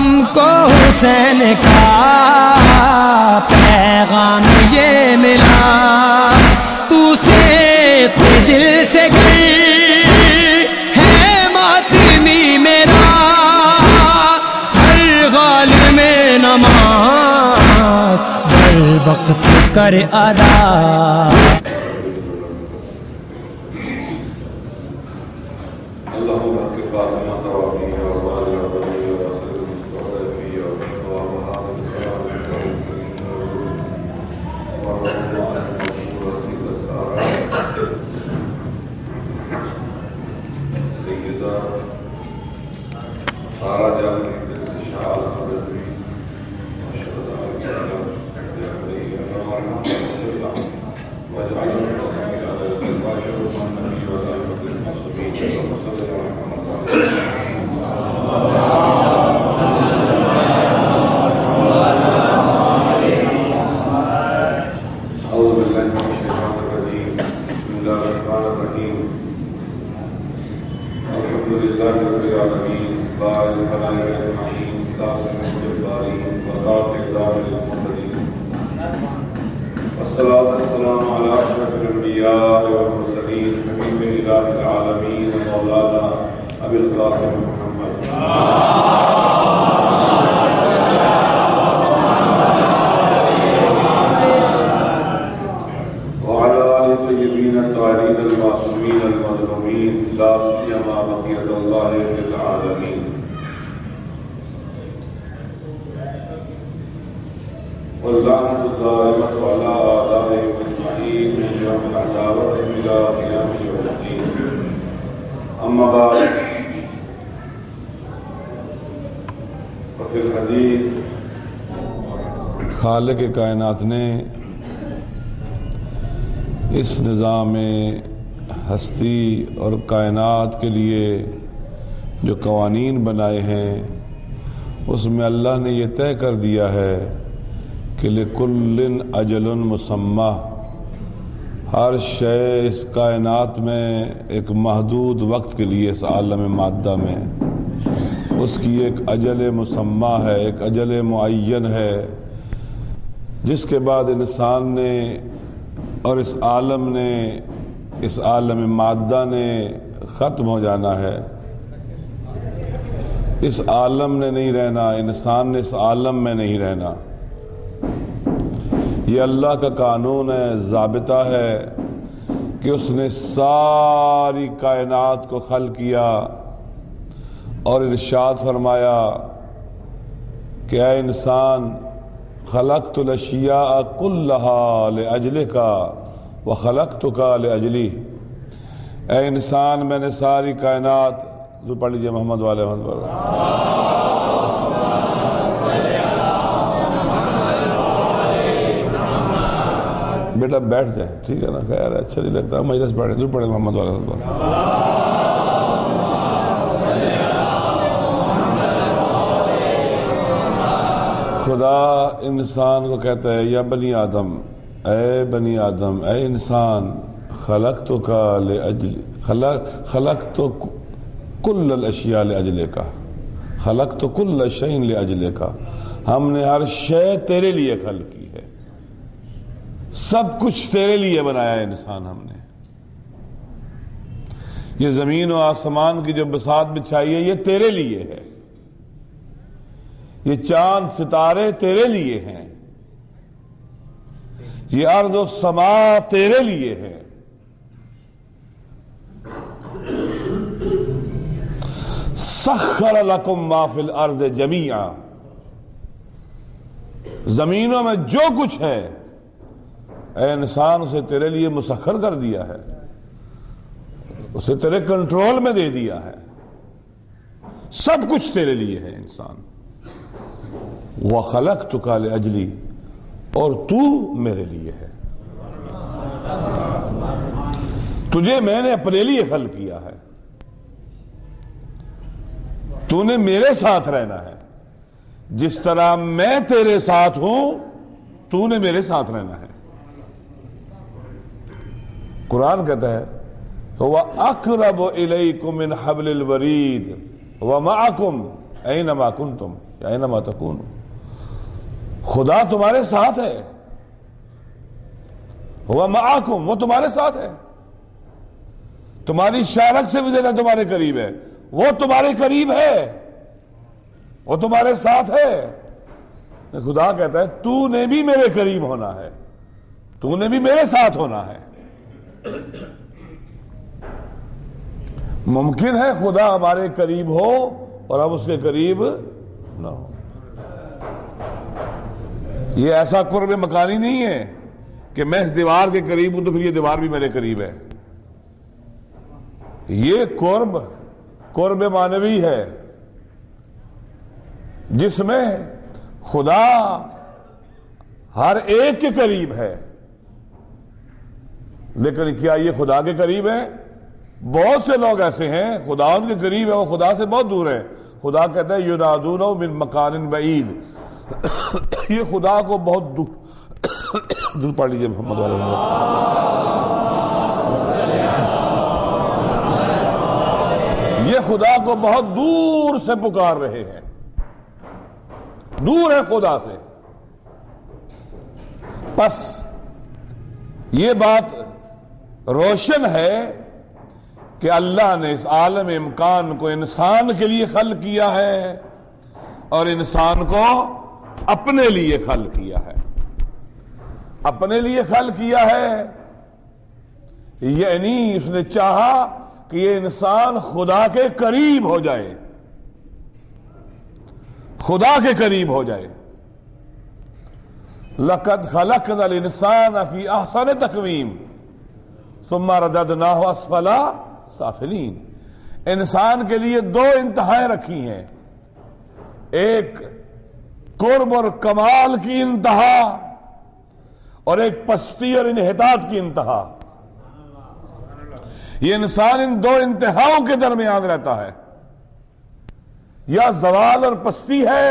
کو حسین کا پیغام یہ ملا، تو صرف دل سے گر ہے ماتمی میرا، ہر غالب میں نماز بر وقت کر ادا۔ والسلام على أشرف الأنبياء والمرسلين حبيب إله العالمين مولانا أبي القاسم محمد وعلى آل طيبين الطاهرين المعصومين المظلومين لا سيما بقية الله للعالمين. واللعنة الدائمة على أعدائهم أجمعين من يوم العداوة إلى قيام يوم الدين. أما بعد وفي الحديث خالق کائنات نے اس نظام ہستی اور کائنات کے لیے جو قوانین بنائے ہیں اس میں اللہ نے یہ طے کر دیا ہے کہ لِكُلٍّ أَجَلٌ مُّسَمًّى، ہر شے اس کائنات میں ایک محدود وقت کے لیے اس عالم مادہ میں اس کی ایک اجل مسمى ہے، ایک اجل معین ہے، جس کے بعد انسان نے اور اس عالم نے، اس عالم مادہ نے ختم ہو جانا ہے۔ اس عالم نے نہیں رہنا، انسان نے اس عالم میں نہیں رہنا۔ یہ اللہ کا قانون ہے، ضابطہ ہے کہ اس نے ساری کائنات کو خلق کیا اور ارشاد فرمایا کہ اے انسان خلقت الاشیاء کلہا لأجلک وخلقتک لأجلی، اے انسان میں نے ساری کائنات، جو پڑھ لیجئے محمد والے محمد والے، بیٹا بیٹھ جائیں، ٹھیک ہے نا، خیر اچھا نہیں لگتا مجلس بیٹھے، ضرور پڑھے محمد والا محمد۔ خدا انسان کو کہتا ہے یا بنی آدم، اے بنی آدم، اے انسان، خلقتک لأجل، خلقت کل الاشیاء لأجلک، خلقت کل شیء لأجلک، ہم نے ہر شے تیرے لیے خلق کی ہے، سب کچھ تیرے لیے بنایا ہے انسان ہم نے۔ یہ زمین و آسمان کی جو بساط بچھائی ہے یہ تیرے لیے ہے، یہ چاند ستارے تیرے لیے ہیں، یہ ارض و سما تیرے لیے ہے۔ سخر لکم ما فی الارض جمیعا، زمینوں میں جو کچھ ہے اے انسان اسے تیرے لیے مسخر کر دیا ہے، اسے تیرے کنٹرول میں دے دیا ہے، سب کچھ تیرے لیے ہے انسان۔ وَخَلَقْتُكَ لِأَجْلِي، اور تو میرے لیے ہے، تجھے میں نے اپنے لیے خلق کیا ہے، تو نے میرے ساتھ رہنا ہے، جس طرح میں تیرے ساتھ ہوں تو نے میرے ساتھ رہنا ہے۔ قرآن کہتا ہے وَأَقْرَبُ إِلَيْكُمْ مِنْ حَبْلِ الْوَرِيدِ وَمَعَكُمْ، اینما کنتم یا اینما تکونوا، خدا تمہارے ساتھ ہے، ہوا معاکم، وہ تمہارے ساتھ ہے، تمہاری شارک سے بھی زیادہ تمہارے قریب ہے، وہ تمہارے قریب ہے، وہ تمہارے ساتھ ہے۔ خدا کہتا ہے تو نے بھی میرے قریب ہونا ہے، تو نے بھی میرے ساتھ ہونا ہے۔ ممکن ہے خدا ہمارے قریب ہو اور ہم اس کے قریب نہ ہو۔ یہ ایسا قرب مکانی نہیں ہے کہ میں اس دیوار کے قریب ہوں تو پھر یہ دیوار بھی میرے قریب ہے۔ یہ قرب معنوی ہے، جس میں خدا ہر ایک کے قریب ہے۔ لیکن کیا یہ خدا کے قریب ہے؟ بہت سے لوگ ایسے ہیں خدا ان کے قریب ہے، وہ خدا سے بہت دور ہے۔ خدا کہتا ہے ینادونہ من مکان بعید، یہ خدا کو بہت دور پڑھ لیجیے محمد والے یہ خدا کو بہت دور سے پکار رہے ہیں، دور ہے خدا سے۔ پس یہ بات روشن ہے کہ اللہ نے اس عالم امکان کو انسان کے لیے خلق کیا ہے اور انسان کو اپنے لیے خلق کیا ہے۔ اپنے لیے خلق کیا ہے یعنی اس نے چاہا کہ یہ انسان خدا کے قریب ہو جائے، خدا کے قریب ہو جائے۔ لَقَدْ خَلَقْنَا الْإِنسَانَ فِي أَحْسَنِ تَقْوِيمٍ ثُمَّ رَدَدْنَاهُ أَسْفَلَ سَافِلِينَ۔ انسان کے لیے دو انتہائیں رکھی ہیں، ایک قرب اور کمال کی انتہا اور ایک پستی اور انحطاط کی انتہا۔ یہ انسان ان دو انتہاؤں کے درمیان رہتا ہے، یا زوال اور پستی ہے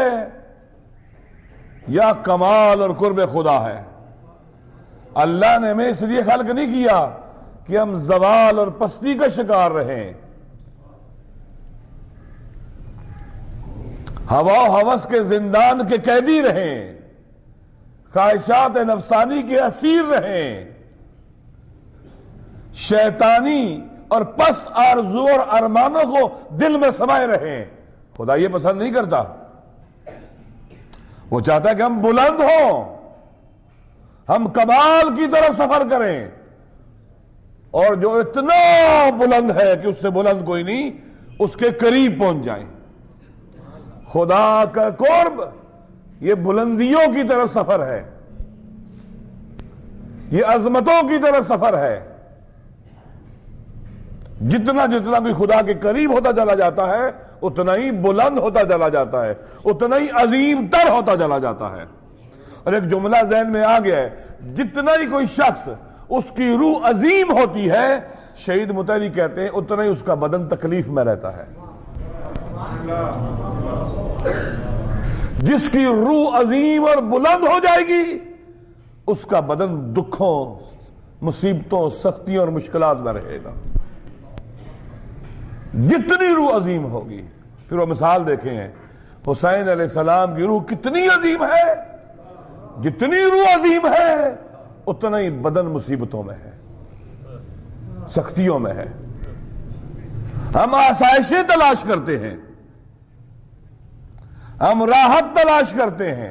یا کمال اور قرب خدا ہے۔ اللہ نے ہمیں اس لیے خلق نہیں کیا کہ ہم زوال اور پستی کا شکار رہیں، ہوا و ہوس کے زندان کے قیدی رہیں، خواہشات نفسانی کے اسیر رہیں، شیطانی اور پست آرزو اور ارمانوں کو دل میں سمائے رہیں۔ خدا یہ پسند نہیں کرتا، وہ چاہتا ہے کہ ہم بلند ہوں، ہم کمال کی طرف سفر کریں، اور جو اتنا بلند ہے کہ اس سے بلند کوئی نہیں، اس کے قریب پہنچ جائیں۔ خدا کا قرب یہ بلندیوں کی طرف سفر ہے، یہ عظمتوں کی طرف سفر ہے۔ جتنا جتنا کوئی خدا کے قریب ہوتا چلا جاتا ہے اتنا ہی بلند ہوتا چلا جاتا ہے، اتنا ہی عظیم تر ہوتا چلا جاتا ہے۔ اور ایک جملہ ذہن میں آ گیا ہے، جتنا ہی کوئی شخص اس کی روح عظیم ہوتی ہے، شہید متحری کہتے ہیں اتنا ہی اس کا بدن تکلیف میں رہتا ہے۔ جس کی روح عظیم اور بلند ہو جائے گی اس کا بدن دکھوں، مصیبتوں، سختیوں اور مشکلات میں رہے گا۔ جتنی روح عظیم ہوگی، پھر وہ مثال دیکھیں ہیں حسین علیہ السلام کی روح کتنی عظیم ہے، جتنی روح عظیم ہے اتنا ہی بدن مصیبتوں میں ہے، سختیوں میں ہے۔ ہم آسائشیں تلاش کرتے ہیں، ہم راحت تلاش کرتے ہیں،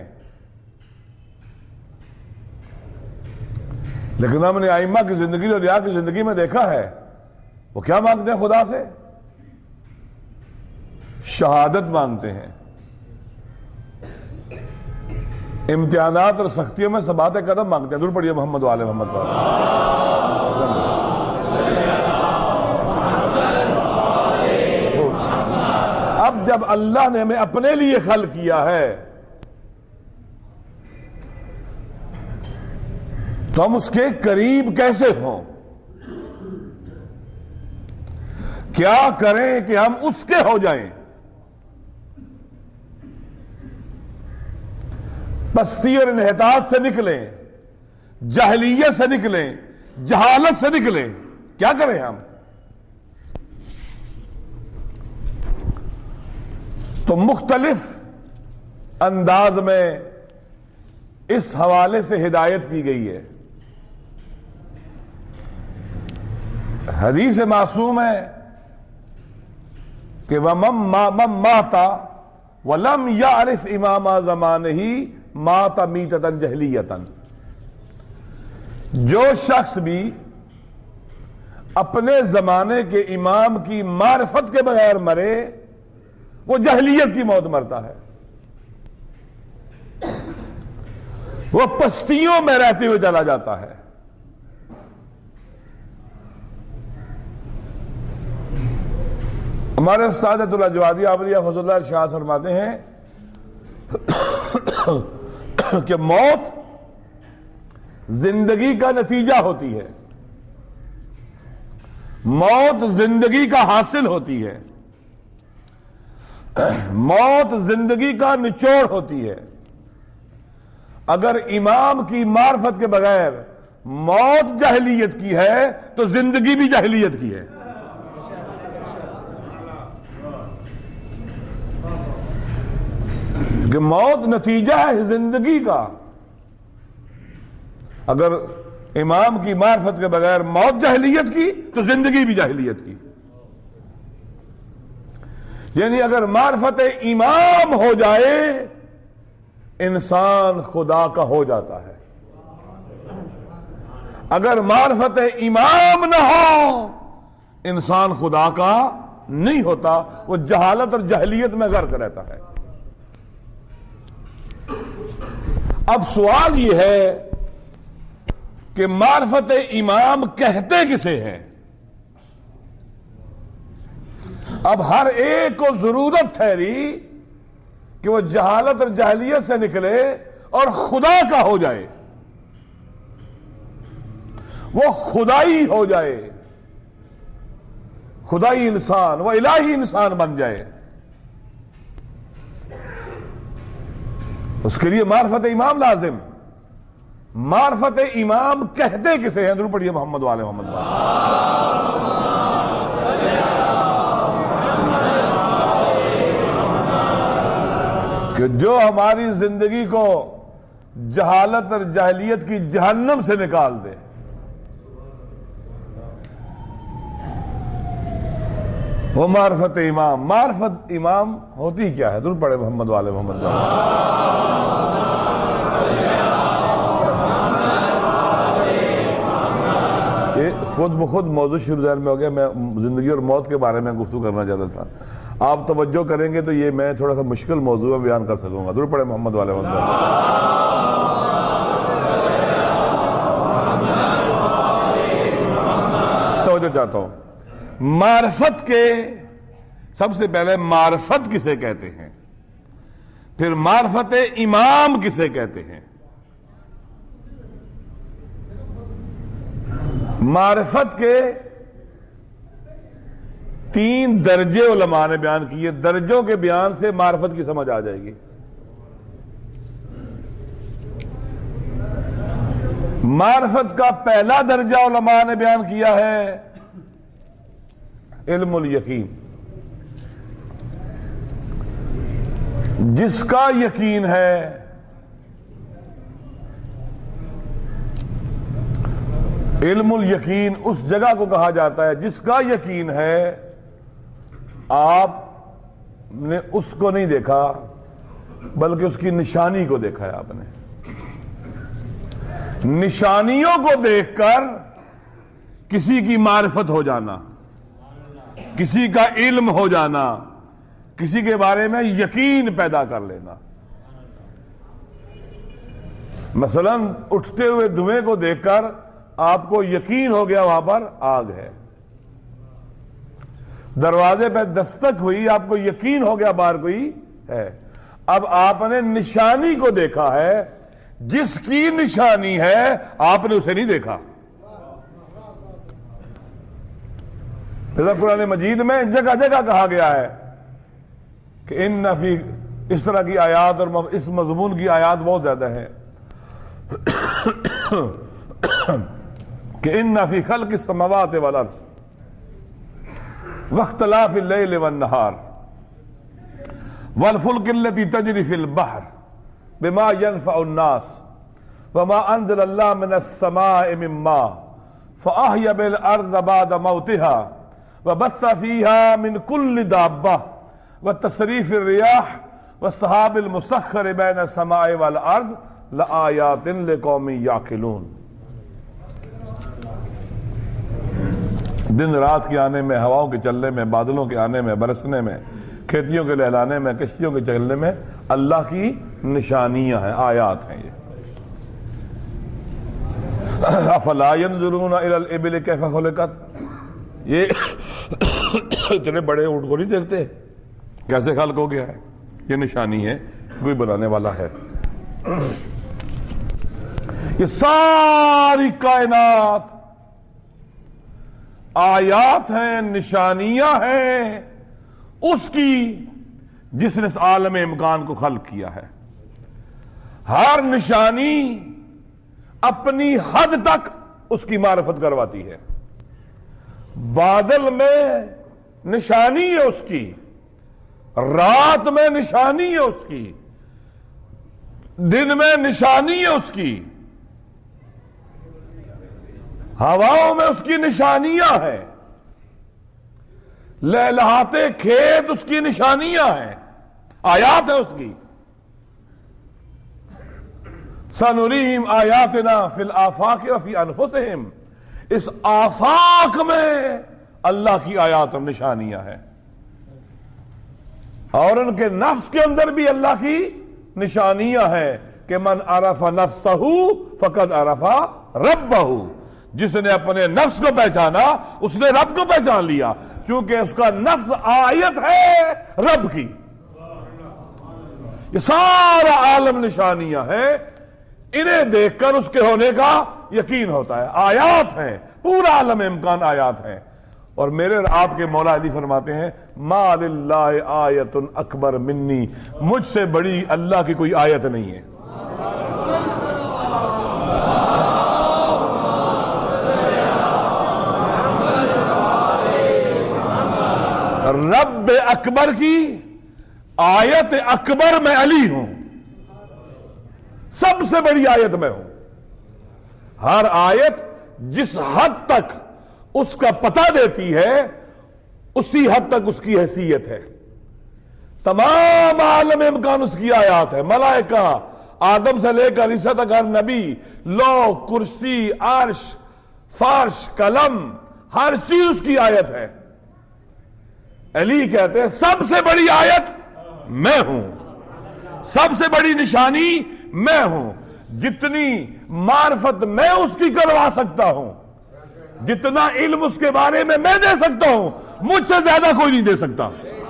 لیکن ہم نے ائمہ کی زندگی اور اولیاء کی زندگی میں دیکھا ہے وہ کیا مانگتے ہیں خدا سے؟ شہادت مانگتے ہیں، امتحانات اور سختیوں میں ثبات قدم مانگتے ہیں۔ دور پڑھیے محمد والے محمد والے۔ اب جب اللہ نے ہمیں اپنے لیے خلق کیا ہے تو ہم اس کے قریب کیسے ہوں؟ کیا کریں کہ ہم اس کے ہو جائیں؟ پستی اور انحطاط سے نکلیں، جاہلیت سے نکلیں، جہالت سے نکلیں، کیا کریں ہم؟ تو تو مختلف انداز میں اس حوالے سے ہدایت کی گئی ہے. حدیث معصوم ہے کہ وَمَن مَاتَ وَلَمْ يَعْرِفْ إِمَامَ زَمَانِهِ مَاتَ مِيتَةً جَاہِلِيَّةً. جو شخص بھی اپنے زمانے کے امام کی معرفت کے بغیر مرے وہ جاہلیت کی موت مرتا ہے. وہ پستیوں میں رہتے ہوئے چلا جاتا ہے. ہمارے استاد عبداللہ جوادی عامریہ فضل اللہ ارشاد فرماتے ہیں کہ موت زندگی کا نتیجہ ہوتی ہے. موت زندگی کا حاصل ہوتی ہے. موت زندگی کا نچوڑ ہوتی ہے. اگر امام کی معرفت کے بغیر موت جاہلیت کی ہے تو زندگی بھی جاہلیت کی ہے. کہ موت نتیجہ ہے زندگی کا. اگر امام کی معرفت کے بغیر موت جاہلیت کی تو زندگی بھی جاہلیت کی. یعنی اگر معرفت امام ہو جائے انسان خدا کا ہو جاتا ہے. اگر معرفت امام نہ ہو انسان خدا کا نہیں ہوتا. وہ جہالت اور جاہلیت میں غرق رہتا ہے. اب سوال یہ ہے کہ معرفت امام کہتے کسے ہیں؟ اب ہر ایک کو ضرورت ٹھہری کہ وہ جہالت اور جاہلیت سے نکلے اور خدا کا ہو جائے. وہ خدائی ہو جائے, خدائی انسان, وہ الہی انسان بن جائے. اس کے لیے معرفت امام لازم. معرفت امام کہتے کسے ہیں؟ ضرور پڑھیے محمد والے محمد والے. کہ جو ہماری زندگی کو جہالت اور جاہلیت کی جہنم سے نکال دے. وہ معرفت امام. معرفت امام ہوتی کیا ہے؟ ضرور پڑھے محمد والے محمد والے. یہ خود بخود موضوع شروع ذہن میں ہو گیا. میں زندگی اور موت کے بارے میں گفتگو کرنا چاہتا تھا. آپ توجہ کریں گے تو یہ میں تھوڑا سا مشکل موضوع میں بیان کر سکوں گا. ضرور پڑھے محمد والے محمد والے. توجہ چاہتا ہوں. معرفت کے سب سے پہلے معرفت کسے کہتے ہیں, پھر معرفت امام کسے کہتے ہیں. معرفت کے 3 درجے علماء نے بیان کیے. درجوں کے بیان سے معرفت کی سمجھ آ جائے گی. معرفت کا پہلا درجہ علماء نے بیان کیا ہے علم الیقین. جس کا یقین ہے علم الیقین اس جگہ کو کہا جاتا ہے جس کا یقین ہے آپ نے اس کو نہیں دیکھا بلکہ اس کی نشانی کو دیکھا ہے. آپ نے نشانیوں کو دیکھ کر کسی کی معرفت ہو جانا, کسی کا علم ہو جانا, کسی کے بارے میں یقین پیدا کر لینا. مثلا اٹھتے ہوئے دھوئیں کو دیکھ کر آپ کو یقین ہو گیا وہاں پر آگ ہے. دروازے پہ دستک ہوئی, آپ کو یقین ہو گیا باہر کوئی ہے. اب آپ نے نشانی کو دیکھا ہے, جس کی نشانی ہے آپ نے اسے نہیں دیکھا. قرآن مجید میں جگہ جگہ کہا گیا ہے کہ ان فی, اس طرح کی آیات اور اس مضمون کی آیات بہت زیادہ ہیں کہ ان فی خلق السماوات والارض واختلاف اللیل والنہار. والفلک التی تجری فی البحر بما ينفع الناس وما انزل اللہ من السماء من ماء فاحیا بالارض بعد موتها وبث فيها من كل دابة وتصریف الریاح والسحاب المسخر بین السماء والارض لآیات لقوم یعقلون. دن رات کے آنے میں، ہواؤں کے چلنے میں، بادلوں کے آنے میں، برسنے میں، کھیتیوں کے لہلانے میں، کشتیوں کے چلنے میں اللہ کی نشانیاں ہیں، آیات ہیں. یہ افلا ينظرون الى الابل کیف خلقت، یہ اتنے بڑے اونٹ کو نہیں دیکھتے کیسے خلق ہو گیا ہے؟ یہ نشانی ہے، کوئی بنانے والا ہے. یہ ساری کائنات آیات ہیں، نشانیاں ہیں اس کی جس نے اس عالم امکان کو خلق کیا ہے. ہر نشانی اپنی حد تک اس کی معرفت کرواتی ہے. بادل میں نشانی ہے اس کی، رات میں نشانی ہے اس کی، دن میں نشانی ہے اس کی، ہواؤں میں اس کی نشانیاں ہیں، لہلہاتے کھیت اس کی نشانیاں ہیں، آیات ہے اس کی. سنريهم آیاتنا فی الآفاق وفی انفسہم، اس آفاق میں اللہ کی آیات اور نشانیاں ہیں، اور ان کے نفس کے اندر بھی اللہ کی نشانیاں ہیں کہ من عرف نفسہ فقد عرف ربہ، جس نے اپنے نفس کو پہچانا اس نے رب کو پہچان لیا، کیونکہ اس کا نفس آیت ہے رب کی. یہ سارا عالم نشانیاں ہیں، انہیں دیکھ کر اس کے ہونے کا یقین ہوتا ہے. آیات ہیں، پورا عالم امکان آیات ہیں. اور میرے اور آپ کے مولا علی فرماتے ہیں ما للہ آیت اکبر منی، مجھ سے بڑی اللہ کی کوئی آیت نہیں ہے. رب اکبر کی آیت اکبر میں علی ہوں، سب سے بڑی آیت میں ہوں. ہر آیت جس حد تک اس کا پتہ دیتی ہے اسی حد تک اس کی حیثیت ہے. تمام عالم امکان اس کی آیات ہے. ملائکہ، آدم سے لے کر عیسیٰ تک ہر نبی، لوح، کرسی، عرش، فرش، قلم، ہر چیز اس کی آیت ہے. علی کہتے ہیں سب سے بڑی آیت میں ہوں، سب سے بڑی نشانی میں ہوں. جتنی معرفت میں اس کی کروا سکتا ہوں، جتنا علم اس کے بارے میں دے سکتا ہوں، مجھ سے زیادہ کوئی نہیں دے سکتا.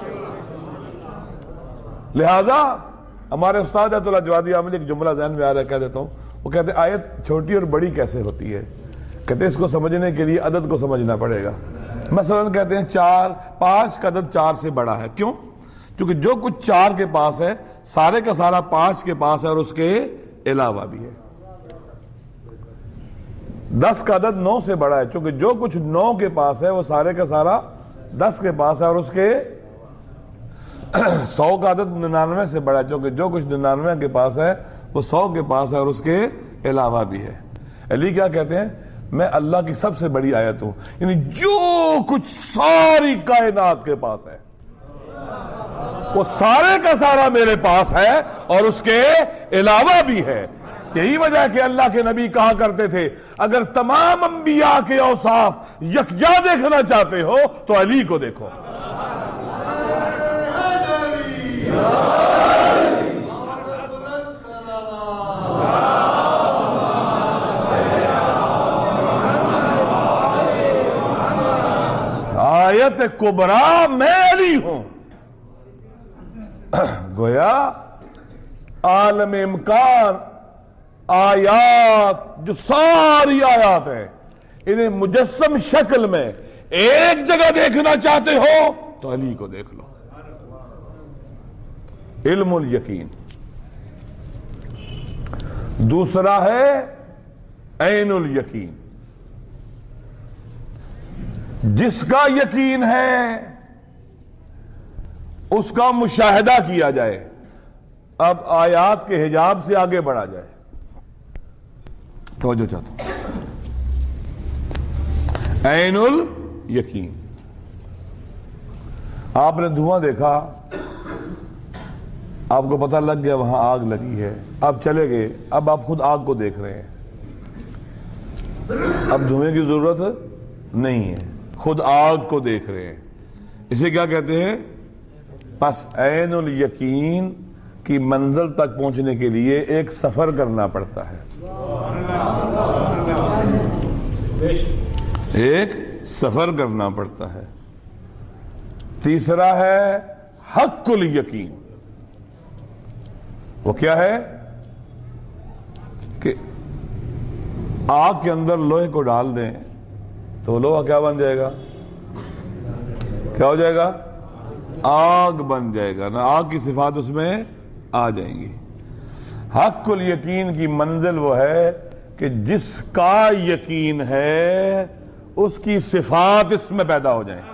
لہذا ہمارے استاد ایت اللہ جوادی عاملی ایک جملہ ذہن میں آ رہا ہے، کہہ دیتا ہوں. وہ کہتے ہیں آیت چھوٹی اور بڑی کیسے ہوتی ہے؟ کہتے ہیں اس کو سمجھنے کے لیے عدد کو سمجھنا پڑے گا. مثلا کہتے ہیں 4، 5 کا عدد 4 سے بڑا ہے. کیوں؟ کیونکہ جو کچھ 4 کے پاس ہے سارے کا سارا 5 کے پاس ہے اور اس کے علاوہ بھی ہے. 10 کا عدد 9 سے بڑا ہے، چونکہ جو کچھ 9 کے پاس ہے وہ سارے کا سارا 10 کے پاس ہے اور اس کے 100 کا عدد 99 سے بڑا ہے، چونکہ جو کچھ 99 کے پاس ہے وہ 100 کے پاس ہے اور اس کے علاوہ بھی ہے. علی کیا کہتے ہیں؟ میں اللہ کی سب سے بڑی آیت ہوں، یعنی جو کچھ ساری کائنات کے پاس ہے وہ سارے کا سارا میرے پاس ہے اور اس کے علاوہ بھی ہے. یہی وجہ ہے کہ اللہ کے نبی کہا کرتے تھے اگر تمام انبیاء کے اوصاف یکجا دیکھنا چاہتے ہو تو علی کو دیکھو. آیت کبریٰ میں علی ہوں. گویا عالم امکان آیات جو ساری آیات ہیں انہیں مجسم شکل میں ایک جگہ دیکھنا چاہتے ہو تو علی کو دیکھ لو. علم الیقین. دوسرا ہے عین الیقین. جس کا یقین ہے اس کا مشاہدہ کیا جائے. اب آیات کے حجاب سے آگے بڑھا جائے. توجہ چاہتا ہوں. عین الیقین. آپ نے دھواں دیکھا, آپ کو پتہ لگ گیا وہاں آگ لگی ہے, آپ چلے گئے, اب آپ خود آگ کو دیکھ رہے ہیں, اب دھوئیں کی ضرورت نہیں ہے, خود آگ کو دیکھ رہے ہیں. اسے کیا کہتے ہیں؟ بس عین الیقین کی منزل تک پہنچنے کے لیے ایک سفر کرنا پڑتا ہے, ایک سفر کرنا پڑتا ہے. تیسرا ہے حق الیقین. وہ کیا ہے کہ آگ کے اندر لوہے کو ڈال دیں تو لوہا کیا بن جائے گا؟ کیا ہو جائے گا؟ آگ بن جائے گا نا. آگ کی صفات اس میں آ جائیں گی. حق الیقین کی منزل وہ ہے کہ جس کا یقین ہے اس کی صفات اس میں پیدا ہو جائیں.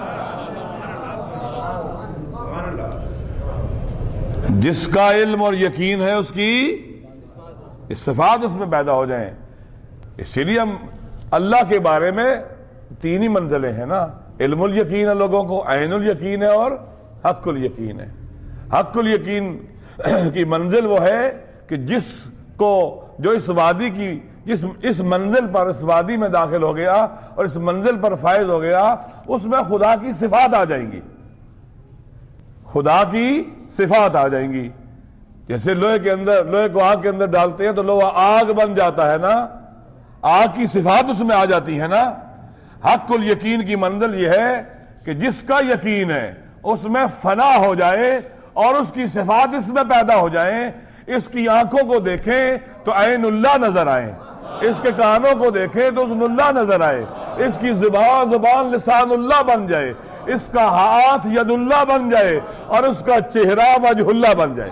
جس کا علم اور یقین ہے اس کی صفات اس میں پیدا ہو جائیں. اسی لیے ہم اللہ کے بارے میں تین ہی منزلیں ہیں نا. علم الیقین ہے لوگوں کو, عین الیقین ہے اور حق الیقین ہے. حق الیقین کی منزل وہ ہے کہ جس کو جو اس وادی کی اس منزل پر, اس وادی میں داخل ہو گیا اور اس منزل پر فائز ہو گیا, اس میں خدا کی صفات آ جائیں گی. خدا کی صفات آ جائیں گی. جیسے لوہے کو آگ کے اندر ڈالتے ہیں تو لوہا آگ بن جاتا ہے نا, آگ کی صفات اس میں آ جاتی ہے نا. حق الیقین کی منزل یہ ہے کہ جس کا یقین ہے اس میں فنا ہو جائے اور اس کی صفات اس میں پیدا ہو جائیں. اس کی آنکھوں کو دیکھیں تو عین اللہ نظر آئے, اس کے کانوں کو دیکھیں تو اذن اللہ نظر آئے, اس کی زبان لسان اللہ بن جائے, اس کا ہاتھ ید اللہ بن جائے اور اس کا چہرہ وجہ اللہ بن جائے.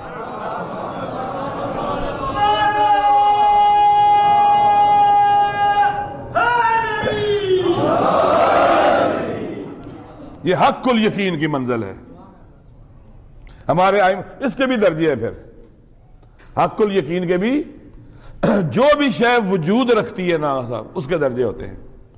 یہ حق الیقین کی منزل ہے. ہمارے اس کے بھی درجے ہیں. پھر حق الیقین کے بھی جو بھی شے وجود رکھتی ہے نا صاحب, اس کے درجے ہوتے ہیں.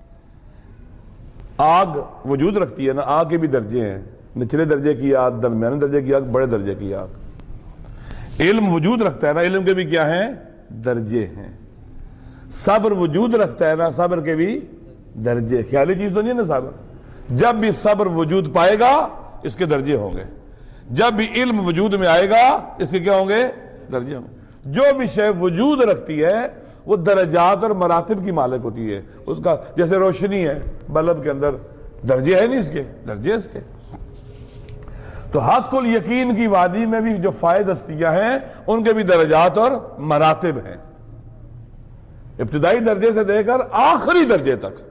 آگ وجود رکھتی ہے نا, آگ کے بھی درجے ہیں. نچلے درجے کی آگ, درمیانے درجے کی آگ, بڑے درجے کی آگ. علم وجود رکھتا ہے نا, علم کے بھی کیا ہیں؟ درجے ہیں. صبر وجود رکھتا ہے نا, صبر کے بھی درجے. خیالی چیز تو نہیں ہے نا صبر. جب بھی صبر وجود پائے گا اس کے درجے ہوں گے. جب بھی علم وجود میں آئے گا اس کے کیا ہوں گے؟ درجے ہوں گے. جو بھی شے وجود رکھتی ہے وہ درجات اور مراتب کی مالک ہوتی ہے. اس کا جیسے روشنی ہے, بلب کے اندر درجے ہیں نہیں, اس کے درجے اس کے. تو حق الیقین کی وادی میں بھی جو فائد ہستیاں ہیں ان کے بھی درجات اور مراتب ہیں, ابتدائی درجے سے دے کر آخری درجے تک.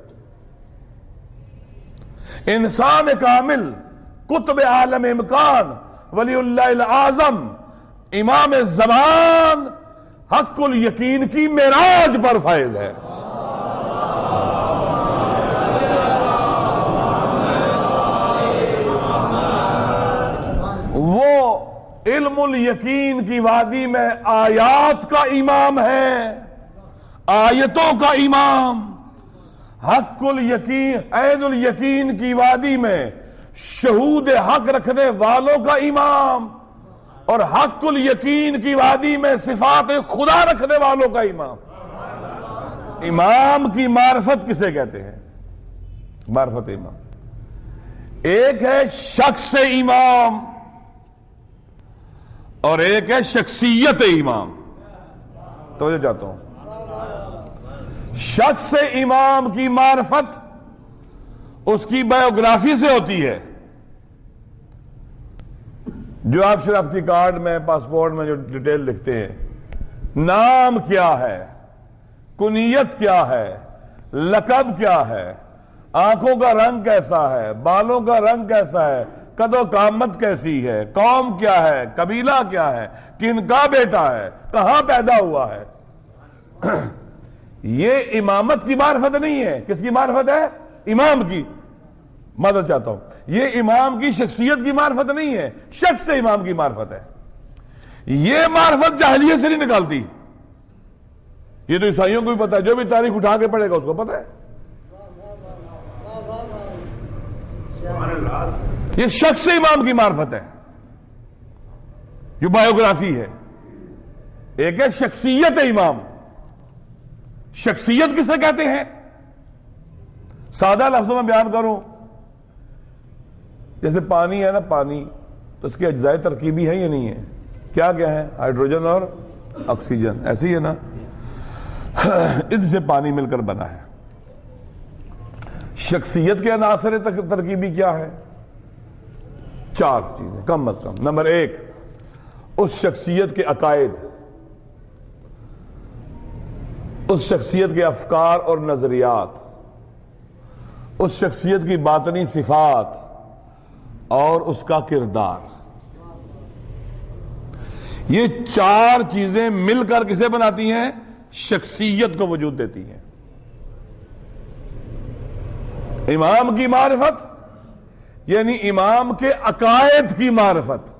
انسان کامل, قطب عالم امکان, ولی اللہ الاعظم, امام زمان, حق الیقین کی معراج پر فائز ہے. وہ علم الیقین کی وادی میں آیات کا امام ہے, آیتوں کا امام. حق الیقین عین الیقین کی وادی میں شہود حق رکھنے والوں کا امام, اور حق الیقین کی وادی میں صفات خدا رکھنے والوں کا امام. امام کی معرفت کسے کہتے ہیں؟ معرفت امام. ایک ہے شخص امام اور ایک ہے شخصیت امام. توجہ چاہتا ہوں. شخص امام کی معرفت اس کی بایوگرافی سے ہوتی ہے. جو آپ شناختی کارڈ میں, پاسپورٹ میں جو ڈیٹیل لکھتے ہیں, نام کیا ہے, کنیت کیا ہے, لقب کیا ہے, آنکھوں کا رنگ کیسا ہے, بالوں کا رنگ کیسا ہے, قد و قامت کیسی ہے, قوم کیا ہے, قبیلہ کیا ہے, کن کا بیٹا ہے, کہاں پیدا ہوا ہے. یہ امامت کی معرفت نہیں ہے. کس کی معرفت ہے؟ امام کی. معذرت چاہتا ہوں، یہ امام کی شخصیت کی معرفت نہیں ہے، شخص سے امام کی معرفت ہے. یہ معرفت جاہلیت سے نہیں نکالتی. یہ تو عیسائیوں کو بھی پتا ہے، جو بھی تاریخ اٹھا کے پڑھے گا اس کو پتا ہے. یہ شخص سے امام کی معرفت ہے، جو بایوگرافی ہے. ایک ہے شخصیت امام. شخصیت کسے کہتے ہیں؟ سادہ لفظوں میں بیان کروں، جیسے پانی ہے نا، پانی تو اس کے اجزاء ترکیبی ہے یا نہیں ہے؟ کیا کیا ہے؟ ہائیڈروجن اور آکسیجن، ایسے ہی ہے نا. اس سے پانی مل کر بنا ہے. شخصیت کے عناصر ترکیبی کیا ہے؟ 4 چیزیں کم از کم. نمبر 1، اس شخصیت کے عقائد، اس شخصیت کے افکار اور نظریات، اس شخصیت کی باطنی صفات اور اس کا کردار. یہ 4 چیزیں مل کر کسے بناتی ہیں؟ شخصیت کو وجود دیتی ہیں. امام کی معرفت یعنی امام کے عقائد کی معرفت،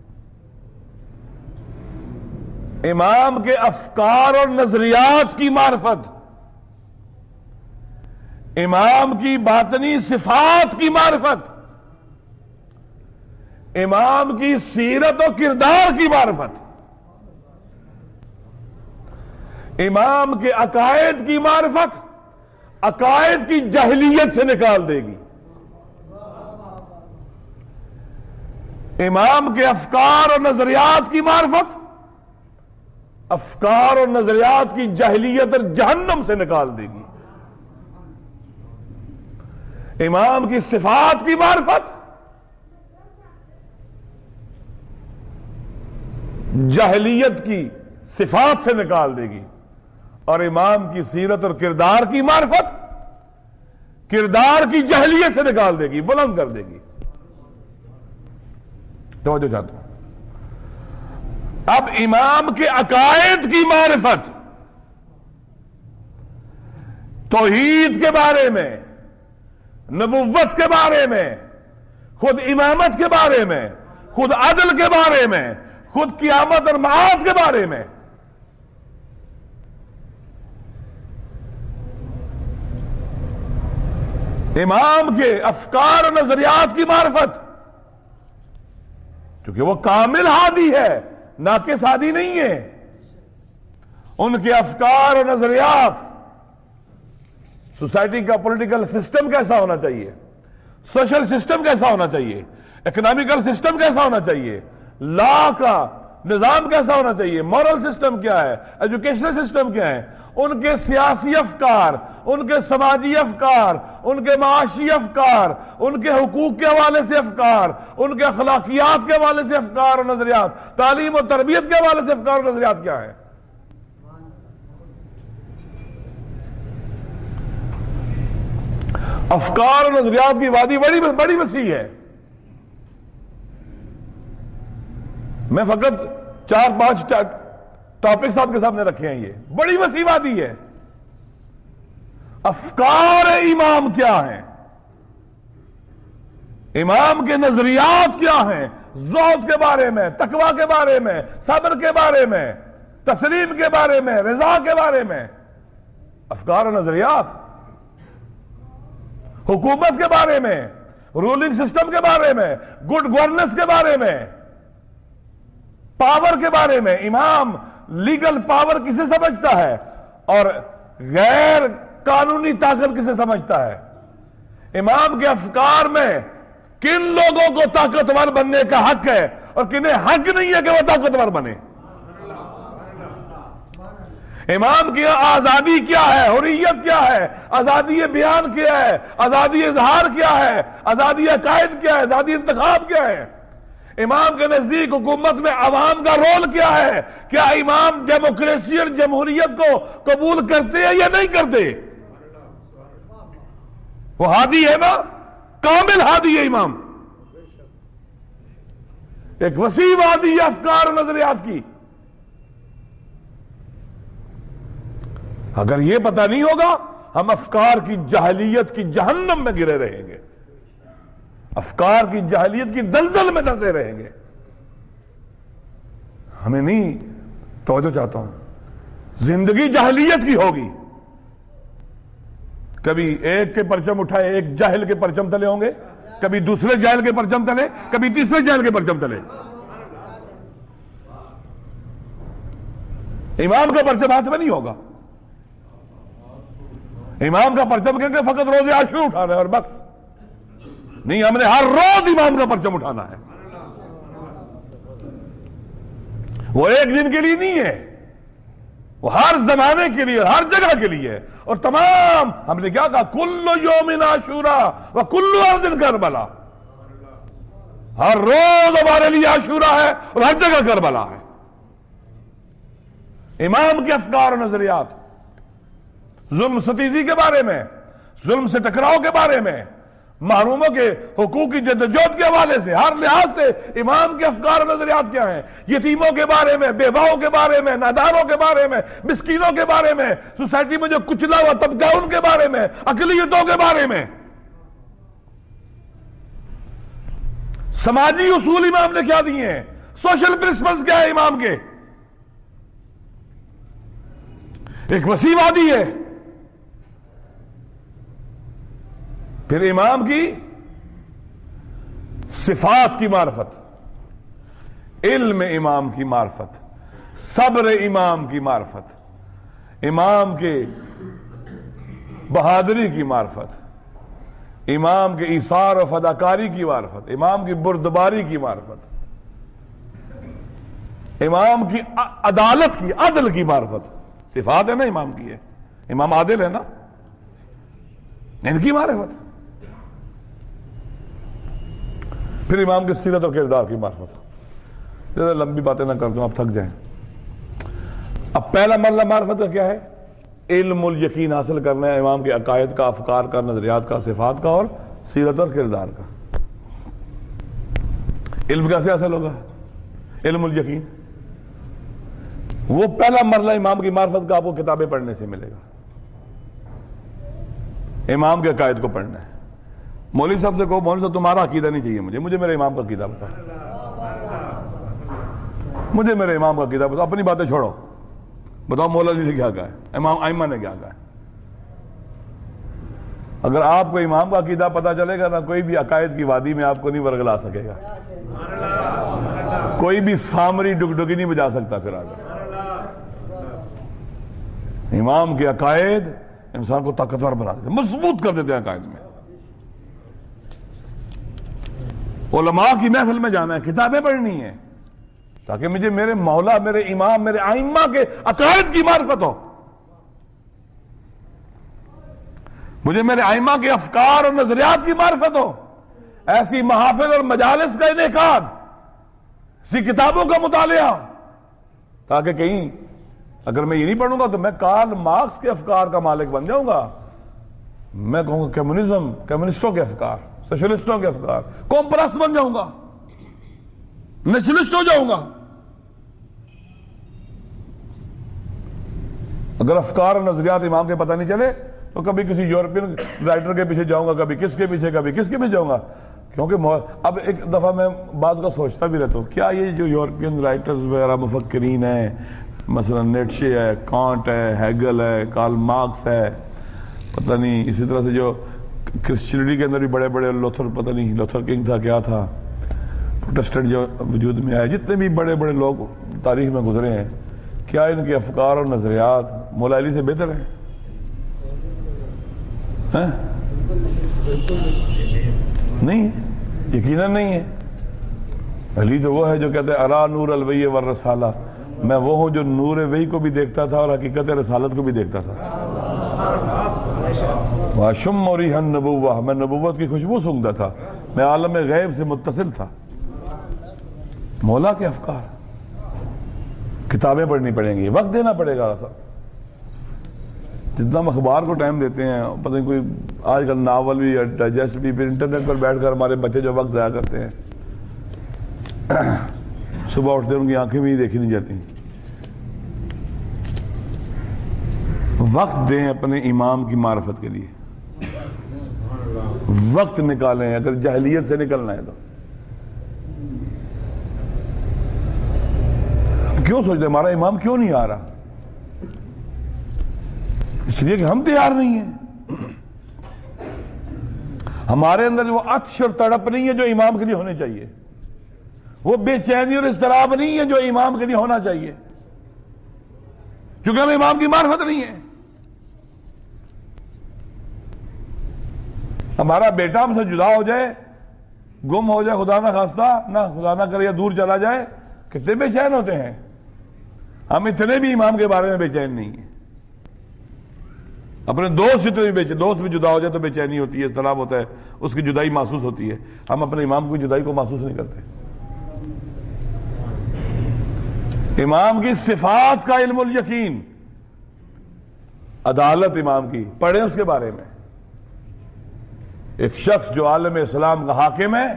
امام کے افکار اور نظریات کی معرفت، امام کی باطنی صفات کی معرفت، امام کی سیرت و کردار کی معرفت، امام کے عقائد کی معرفت عقائد کی جاہلیت سے نکال دے گی. امام کے افکار اور نظریات کی معرفت افکار اور نظریات کی جاہلیت اور جہنم سے نکال دے گی. امام کی صفات کی معرفت جاہلیت کی صفات سے نکال دے گی، اور امام کی سیرت اور کردار کی معرفت کردار کی جاہلیت سے نکال دے گی، بلند کر دے گی. توجہ چاہتا ہوں. اب امام کے عقائد کی معرفت، توحید کے بارے میں، نبوت کے بارے میں، خود امامت کے بارے میں، خود عدل کے بارے میں، خود قیامت اور معاد کے بارے میں، امام کے افکار و نظریات کی معرفت، کیونکہ وہ کامل ہادی ہے، ناقص ہادی نہیں ہے. ان کے افکار و نظریات، سوسائٹی کا پولیٹیکل سسٹم کیسا ہونا چاہیے، سوشل سسٹم کیسا ہونا چاہیے، اکنامیکل سسٹم کیسا ہونا چاہیے، لا کا نظام کیسا ہونا چاہیے، مورل سسٹم کیا ہے، ایجوکیشنل سسٹم کیا ہے، ان کے سیاسی افکار، ان کے سماجی افکار، ان کے معاشی افکار، ان کے حقوق کے حوالے سے افکار، ان کے اخلاقیات کے حوالے سے افکار اور نظریات، تعلیم و تربیت کے حوالے سے افکار اور نظریات کیا ہے. افکار اور نظریات کی وادی بڑی وسیع ہے. میں فقط 4-5 ٹاپکس آپ کے سامنے رکھے ہیں. یہ بڑی وسیع وادی ہے. افکار امام کیا ہیں، امام کے نظریات کیا ہیں، زہد کے بارے میں، تقوی کے بارے میں، صبر کے بارے میں، تسلیم کے بارے میں، رضا کے بارے میں، افکار و نظریات، حکومت کے بارے میں، رولنگ سسٹم کے بارے میں، گڈ گورننس کے بارے میں، پاور کے بارے میں. امام لیگل پاور کسے سمجھتا ہے اور غیر قانونی طاقت کسے سمجھتا ہے. امام کے افکار میں کن لوگوں کو طاقتور بننے کا حق ہے اور کنہیں حق نہیں ہے کہ وہ طاقتور بنے. امام کی آزادی کیا ہے، حریت کیا ہے، آزادی بیان کیا ہے، آزادی اظہار کیا ہے، آزادی عقائد کیا ہے، آزادی انتخاب کیا ہے. امام کے نزدیک حکومت میں عوام کا رول کیا ہے. کیا امام ڈیموکریسی اور جمہوریت کو قبول کرتے ہیں یا نہیں کرتے؟ وہ ہادی ہے نا، کامل ہادی ہے امام. ایک وسیع وادی ہے افکار و نظریات کی. اگر یہ پتہ نہیں ہوگا ہم افکار کی جاہلیت کی جہنم میں گرے رہیں گے. افکار کی جاہلیت کی دلدل میں دھنسے رہیں گے. ہمیں نہیں توجہ چاہتا ہوں، زندگی جاہلیت کی ہوگی. کبھی ایک کے پرچم اٹھائے، ایک جاہل کے پرچم تلے ہوں گے، کبھی دوسرے جاہل کے پرچم تلے، کبھی تیسرے جاہل کے پرچم تلے. امام کا پرچم ہاتھ میں نہیں ہوگا. امام کا پرچم کہیں گے فقط روز عاشور اٹھانا ہے اور بس نہیں، ہم نے ہر روز امام کا پرچم اٹھانا ہے. وہ ایک دن کے لیے نہیں ہے، وہ ہر زمانے کے لیے، ہر جگہ کے لیے ہے. اور تمام ہم نے کیا کہا، کل یوم عاشورا وکل ارض کربلا. ہر روز ہمارے لیے عاشورا ہے اور ہر جگہ کربلا ہے. امام کے افکار و نظریات، ظلم ستیزی کے بارے میں، ظلم سے ٹکراؤ کے بارے میں، محروموں کے حقوق کی جدوجہد کے حوالے سے، ہر لحاظ سے امام کے افکار و نظریات کیا ہیں. یتیموں کے بارے میں، بیواؤں کے بارے میں، ناداروں کے بارے میں، مسکینوں کے بارے میں، سوسائٹی میں جو کچلا ہوا طبقہ ان کے بارے میں، اقلیتوں کے بارے میں. سماجی اصول امام نے کیا دیے ہیں، سوشل پرنسپلز کیا ہے امام کے. ایک وسیع وادی ہے. پھر امام کی صفات کی معرفت، علم امام کی معرفت، صبر امام کی معرفت، امام کے بہادری کی معرفت، امام کے ایثار و فداکاری کی معرفت، امام کی بردباری کی معرفت، امام کی عدالت کی، عدل کی معرفت. صفات ہے نا امام کی ہے، امام عادل ہے نا، ان کی معرفت. پھر امام کی سیرت اور کردار کی معرفت. زیادہ لمبی باتیں نہ کر دوں، آپ تھک جائیں. اب پہلا مرحلہ معرفت کا کیا ہے، علم الیقین حاصل کرنا ہے امام کے عقائد کا، افکار کا، نظریات کا، صفات کا اور سیرت اور کردار کا. علم کیسے حاصل ہوگا، علم الیقین. وہ پہلا مرحلہ امام کی معرفت کا آپ کو کتابیں پڑھنے سے ملے گا. امام کے عقائد کو پڑھنا ہے. مولوی صاحب سے کہو مولوی صاحب تمہارا عقیدہ نہیں چاہیے مجھے میرے امام کا عقیدہ بتاؤ، مجھے میرے امام کا عقیدہ بتاؤ. اپنی باتیں چھوڑو، بتاؤ مولا علی نے کیا کہا ہے، امام ائمہ نے کیا کہا ہے. اگر آپ کو امام کا عقیدہ پتا چلے گا نا، کوئی بھی عقائد کی وادی میں آپ کو نہیں ورگلا سکے گا. کوئی بھی سامری ڈگڈگی نہیں بجا سکتا. پھر آگے امام کے عقائد انسان کو طاقتور بنا دیتے، مضبوط کر دیتے ہیں عقائد میں. علماء کی محفل میں جانا ہے، کتابیں پڑھنی ہے تاکہ مجھے میرے مولا، میرے امام، میرے ائمہ کے عقائد کی معرفت ہو. مجھے میرے ائمہ کے افکار اور نظریات کی معرفت ہو. ایسی محافل اور مجالس کا انعقاد، ایسی کتابوں کا مطالعہ، تاکہ کہیں اگر میں یہ نہیں پڑھوں گا تو میں کارل مارکس کے افکار کا مالک بن جاؤں گا. میں کہوں گا کمیونزم، کمیونسٹوں کے افکار، سوشلسٹوں کے افکار، قوم پرست بن جاؤں گا، نیشنلسٹ ہو جاؤں گا. اگر افکار اور نظریات امام کے پتہ نہیں چلے تو کبھی کسی یورپین رائٹر کے پیچھے جاؤں گا، کبھی کس کے پیچھے، کبھی کس کے پیچھے جاؤں گا. کیونکہ اب ایک دفعہ میں بعض کا سوچتا بھی رہتا ہوں، کیا یہ جو یورپین رائٹرز وغیرہ مفکرین ہیں، مثلا نیٹشے ہے، کانٹ ہے، ہیگل ہے، کارل مارکس ہے، پتہ نہیں اسی طرح سے جو کرسچینٹی کے اندر بھی بڑے بڑے لوتھر، پتہ نہیں لوتھر کنگ تھا کیا تھا، پروٹسٹنٹ جو وجود میں آئے، جتنے بھی بڑے بڑے لوگ تاریخ میں گزرے ہیں، کیا ان کے افکار اور نظریات مولا علی سے بہتر ہیں؟ نہیں، یقیناً نہیں ہے. علی تو وہ ہے جو کہتے ہیں ارا نور الوحی والرسالہ، میں وہ ہوں جو نور وحی کو بھی دیکھتا تھا اور حقیقت رسالت کو بھی دیکھتا تھا. واشم ریح النبوہ، میں نبوت کی خوشبو سونگتا تھا، میں عالم غیب سے متصل تھا. مولا کے افکار، کتابیں پڑھنی پڑیں گی، وقت دینا پڑے گا. جتنا ہم اخبار کو ٹائم دیتے ہیں، پتہ نہیں کوئی آج کل ناول بھی، ڈائجسٹ بھی، پھر انٹرنیٹ پر بیٹھ کر ہمارے بچے جو وقت ضائع کرتے ہیں، صبح اٹھتے ہیں ان کی آنکھیں بھی دیکھی نہیں جاتی. وقت دیں اپنے امام کی معرفت کے لیے. وقت نکالیں اگر جاہلیت سے نکلنا ہے تو. ہم کیوں سوچتے ہمارا امام کیوں نہیں آ رہا؟ اس لیے کہ ہم تیار نہیں ہیں. ہمارے اندر وہ عطش اور تڑپ نہیں ہے جو امام کے لیے ہونی چاہیے. وہ بے چینی اور اضطراب نہیں ہے جو امام کے لیے ہونا چاہیے، کیونکہ ہمیں امام کی معرفت نہیں ہے. ہمارا بیٹا ہم سے جدا ہو جائے، گم ہو جائے، خدا نہ خواستہ، نہ خدا نہ کرے یا دور چلا جائے، کتنے بے چین ہوتے ہیں. ہم اتنے بھی امام کے بارے میں بے چین نہیں ہیں. اپنے دوست اتنے بھی دوست بھی جدا ہو جائے تو بے چینی ہوتی ہے، اضطراب ہوتا ہے، اس کی جدائی محسوس ہوتی ہے. ہم اپنے امام کی جدائی کو محسوس نہیں کرتے. امام کی صفات کا علم الیقین، عدالت امام کی پڑھیں اس کے بارے میں. ایک شخص جو عالم اسلام کا حاکم ہے،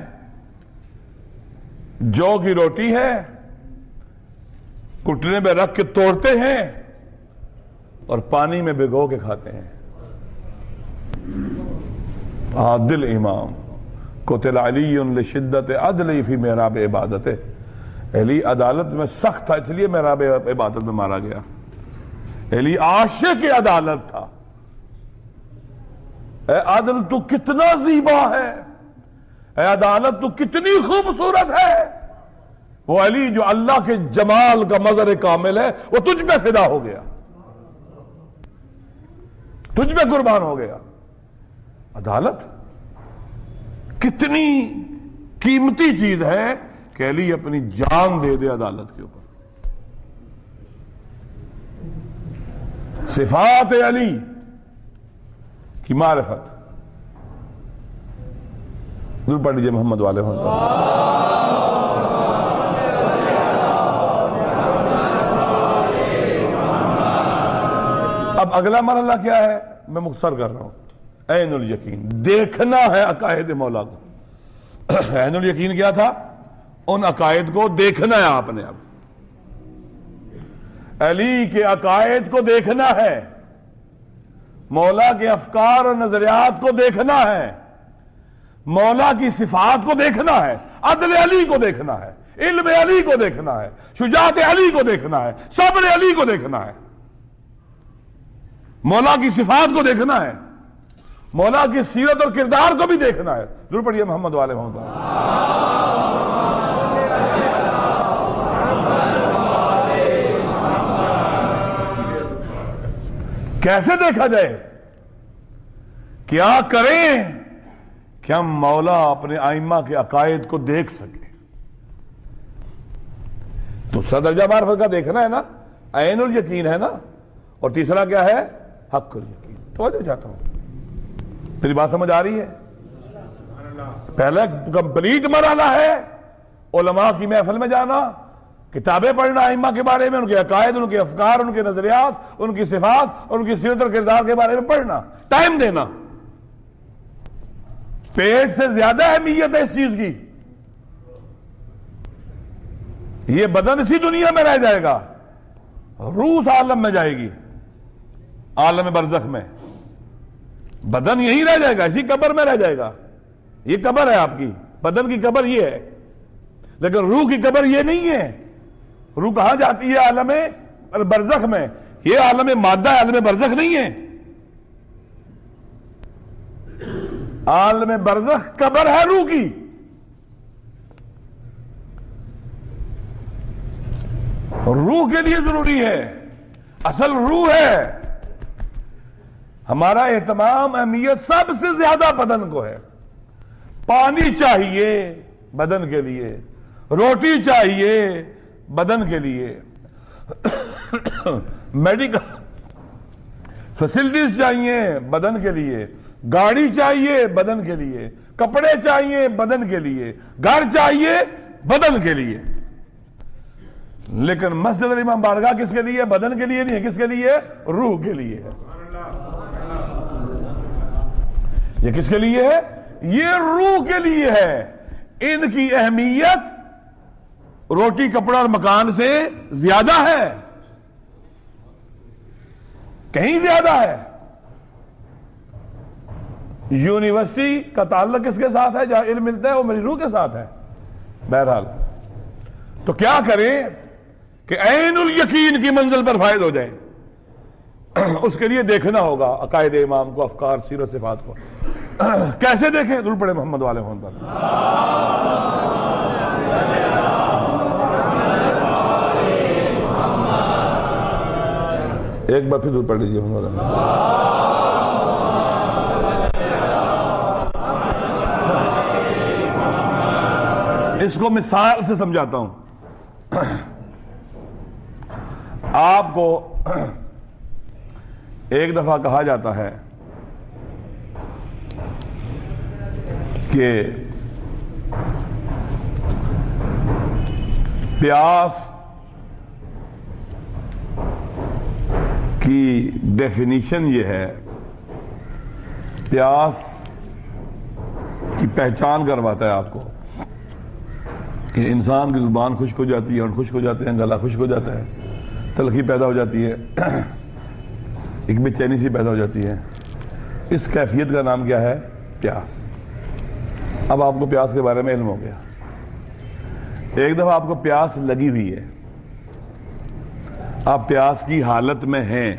جو کی روٹی ہے کٹنے میں رکھ کے توڑتے ہیں اور پانی میں بھگو کے کھاتے ہیں. عادل امام قتل علی لشدت عدلی فی محراب عبادت. علی عدالت میں سخت تھا اس لیے محراب عبادت میں مارا گیا. علی عاشق عدالت تھا. اے عدل تو کتنا زیبا ہے، اے عدالت تو کتنی خوبصورت ہے. وہ علی جو اللہ کے جمال کا مظہر کامل ہے، وہ تجھ پہ فدا ہو گیا، تجھ پہ قربان ہو گیا. عدالت کتنی قیمتی چیز ہے کہ علی اپنی جان دے دے عدالت کے اوپر. صفات علی کی معرفت. ضرور پڑھ لیجیے محمد والے اب اگلا مرحلہ کیا ہے میں مختصر کر رہا ہوں. عین الیقین، دیکھنا ہے عقائد مولا کو. عین الیقین کیا تھا؟ ان عقائد کو دیکھنا ہے آپ نے. اب علی کے عقائد کو دیکھنا ہے، مولا کے افکار اور نظریات کو دیکھنا ہے، مولا کی صفات کو دیکھنا ہے، عدل علی کو دیکھنا ہے، علم علی کو دیکھنا ہے، شجاعت علی کو دیکھنا ہے، صبر علی کو دیکھنا ہے، مولا کی صفات کو دیکھنا ہے، مولا کی سیرت اور کردار کو بھی دیکھنا ہے. ضرور پڑھیے محمد والے محمد. کیسے دیکھا جائے؟ کیا کریں کہ ہم مولا اپنے ائمہ کے عقائد کو دیکھ سکیں؟ دوسرا درجہ معرفت کا دیکھنا ہے نا، عین الیقین ہے نا، اور تیسرا کیا ہے؟ حق الیقین. توجہ چاہتا ہوں، میری بات سمجھ آ رہی ہے؟ پہلے کمپلیٹ مرحلہ ہے علماء کی محفل میں جانا، کتابیں پڑھنا ائمہ کے بارے میں، ان کے عقائد، ان کے افکار، ان کے نظریات، ان کی صفات اور ان کی سیرت اور کردار کے بارے میں پڑھنا، ٹائم دینا. پیٹ سے زیادہ اہمیت ہے اس چیز کی. یہ بدن اسی دنیا میں رہ جائے گا، روح عالم میں جائے گی، عالم برزخ میں. بدن یہی رہ جائے گا، اسی قبر میں رہ جائے گا. یہ قبر ہے آپ کی، بدن کی قبر یہ ہے، لیکن روح کی قبر یہ نہیں ہے. روح کہاں جاتی ہے؟ عالم برزخ میں. یہ عالم مادہ ہے، عالم برزخ نہیں ہے. عالم برزخ قبر ہے روح کی. روح کے لیے ضروری ہے، اصل روح ہے. ہمارا اہتمام اہمیت سب سے زیادہ بدن کو ہے. پانی چاہیے بدن کے لیے، روٹی چاہیے بدن کے لیے، میڈیکل فیسلٹیز چاہیے بدن کے لیے، گاڑی چاہیے بدن کے لیے، کپڑے چاہیے بدن کے لیے، گھر چاہیے بدن کے لیے. لیکن مسجد الامام بارگاہ کس کے لیے؟ بدن کے لیے نہیں ہے. کس کے لیے؟ روح کے لیے. یہ کس کے لیے ہے؟ یہ روح کے لیے ہے. ان کی اہمیت روٹی کپڑا اور مکان سے زیادہ ہے، کہیں زیادہ ہے. یونیورسٹی کا تعلق کس کے ساتھ ہے؟ جہاں علم ملتا ہے وہ میری روح کے ساتھ ہے. بہرحال تو کیا کریں کہ عین الیقین کی منزل پر فائز ہو جائیں؟ اس کے لیے دیکھنا ہوگا عقائد امام کو، افکار، سیرت، صفات کو. کیسے دیکھیں؟ درود پڑھیں محمد والے محمد پر. ایک بار پھر درود پڑھ لیجیے محمد والے. اس کو مثال سے سمجھاتا ہوں. آپ کو ایک دفعہ کہا جاتا ہے کہ پیاس کی ڈیفینیشن یہ ہے، پیاس کی پہچان کرواتا ہے آپ کو کہ انسان کی زبان خشک ہو جاتی ہے، اور خشک ہو جاتے ہیں، گلا خشک ہو جاتا ہے، تلخی پیدا ہو جاتی ہے، ایک بے چینی سی پیدا ہو جاتی ہے. اس کیفیت کا نام کیا ہے؟ پیاس. اب آپ کو پیاس کے بارے میں علم ہو گیا. ایک دفعہ آپ کو پیاس لگی ہوئی ہے، آپ پیاس کی حالت میں ہیں.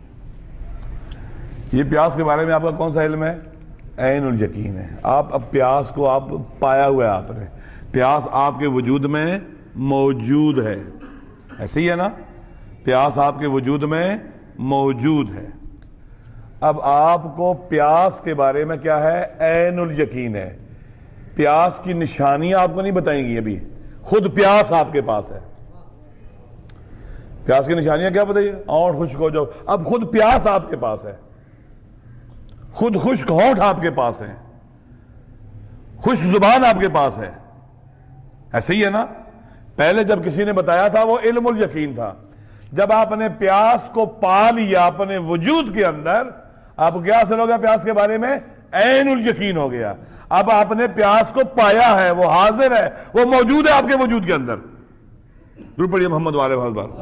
یہ پیاس کے بارے میں آپ کا کون سا علم ہے؟ عین الیقین ہے. آپ اب پیاس کو آپ پایا ہوا ہے، آپ نے پیاس آپ کے وجود میں موجود ہے. ایسے ہی ہے نا؟ پیاس آپ کے وجود میں موجود ہے. اب آپ کو پیاس کے بارے میں کیا ہے؟ عین الیقین ہے. پیاس کی نشانیاں آپ کو نہیں بتائیں گی، ابھی خود پیاس آپ کے پاس ہے. پیاس کی نشانیاں کیا بتائیے؟ ہونٹ خشک ہو جاؤ. اب خود پیاس آپ کے پاس ہے، خود خشک ہونٹ آپ کے پاس ہے، خشک زبان آپ کے پاس ہے. ایسے ہی ہے نا؟ پہلے جب کسی نے بتایا تھا وہ علم الیقین تھا. جب آپ نے پیاس کو پا لیا اپنے وجود کے اندر، آپ کو کیا حاصل ہو گیا؟ پیاس کے بارے میں عین الیقین ہو گیا. اب آپ نے پیاس کو پایا ہے، وہ حاضر ہے، وہ موجود ہے آپ کے وجود کے اندر. درود پڑھیے محمد والے محمد پر.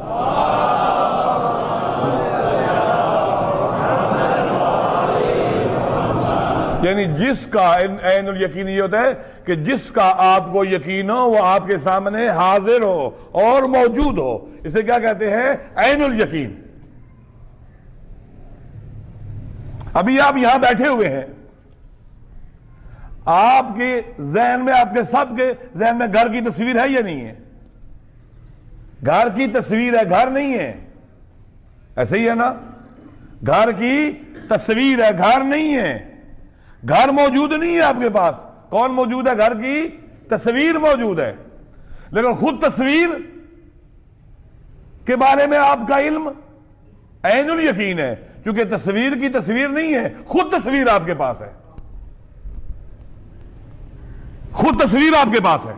یعنی جس کا عین الیقین یہ ہوتا ہے کہ جس کا آپ کو یقین ہو وہ آپ کے سامنے حاضر ہو اور موجود ہو. اسے کیا کہتے ہیں؟ عین الیقین. ابھی آپ یہاں بیٹھے ہوئے ہیں، آپ کے ذہن میں، آپ کے سب کے ذہن میں گھر کی تصویر ہے یا نہیں ہے؟ گھر کی تصویر ہے، گھر نہیں ہے. ایسے ہی ہے نا؟ گھر کی تصویر ہے، گھر نہیں ہے. گھر موجود نہیں ہے آپ کے پاس. کون موجود ہے؟ گھر کی تصویر موجود ہے. لیکن خود تصویر کے بارے میں آپ کا علم عین الیقین ہے، کیونکہ تصویر کی تصویر نہیں ہے، خود تصویر آپ کے پاس ہے. خود تصویر آپ کے پاس ہے.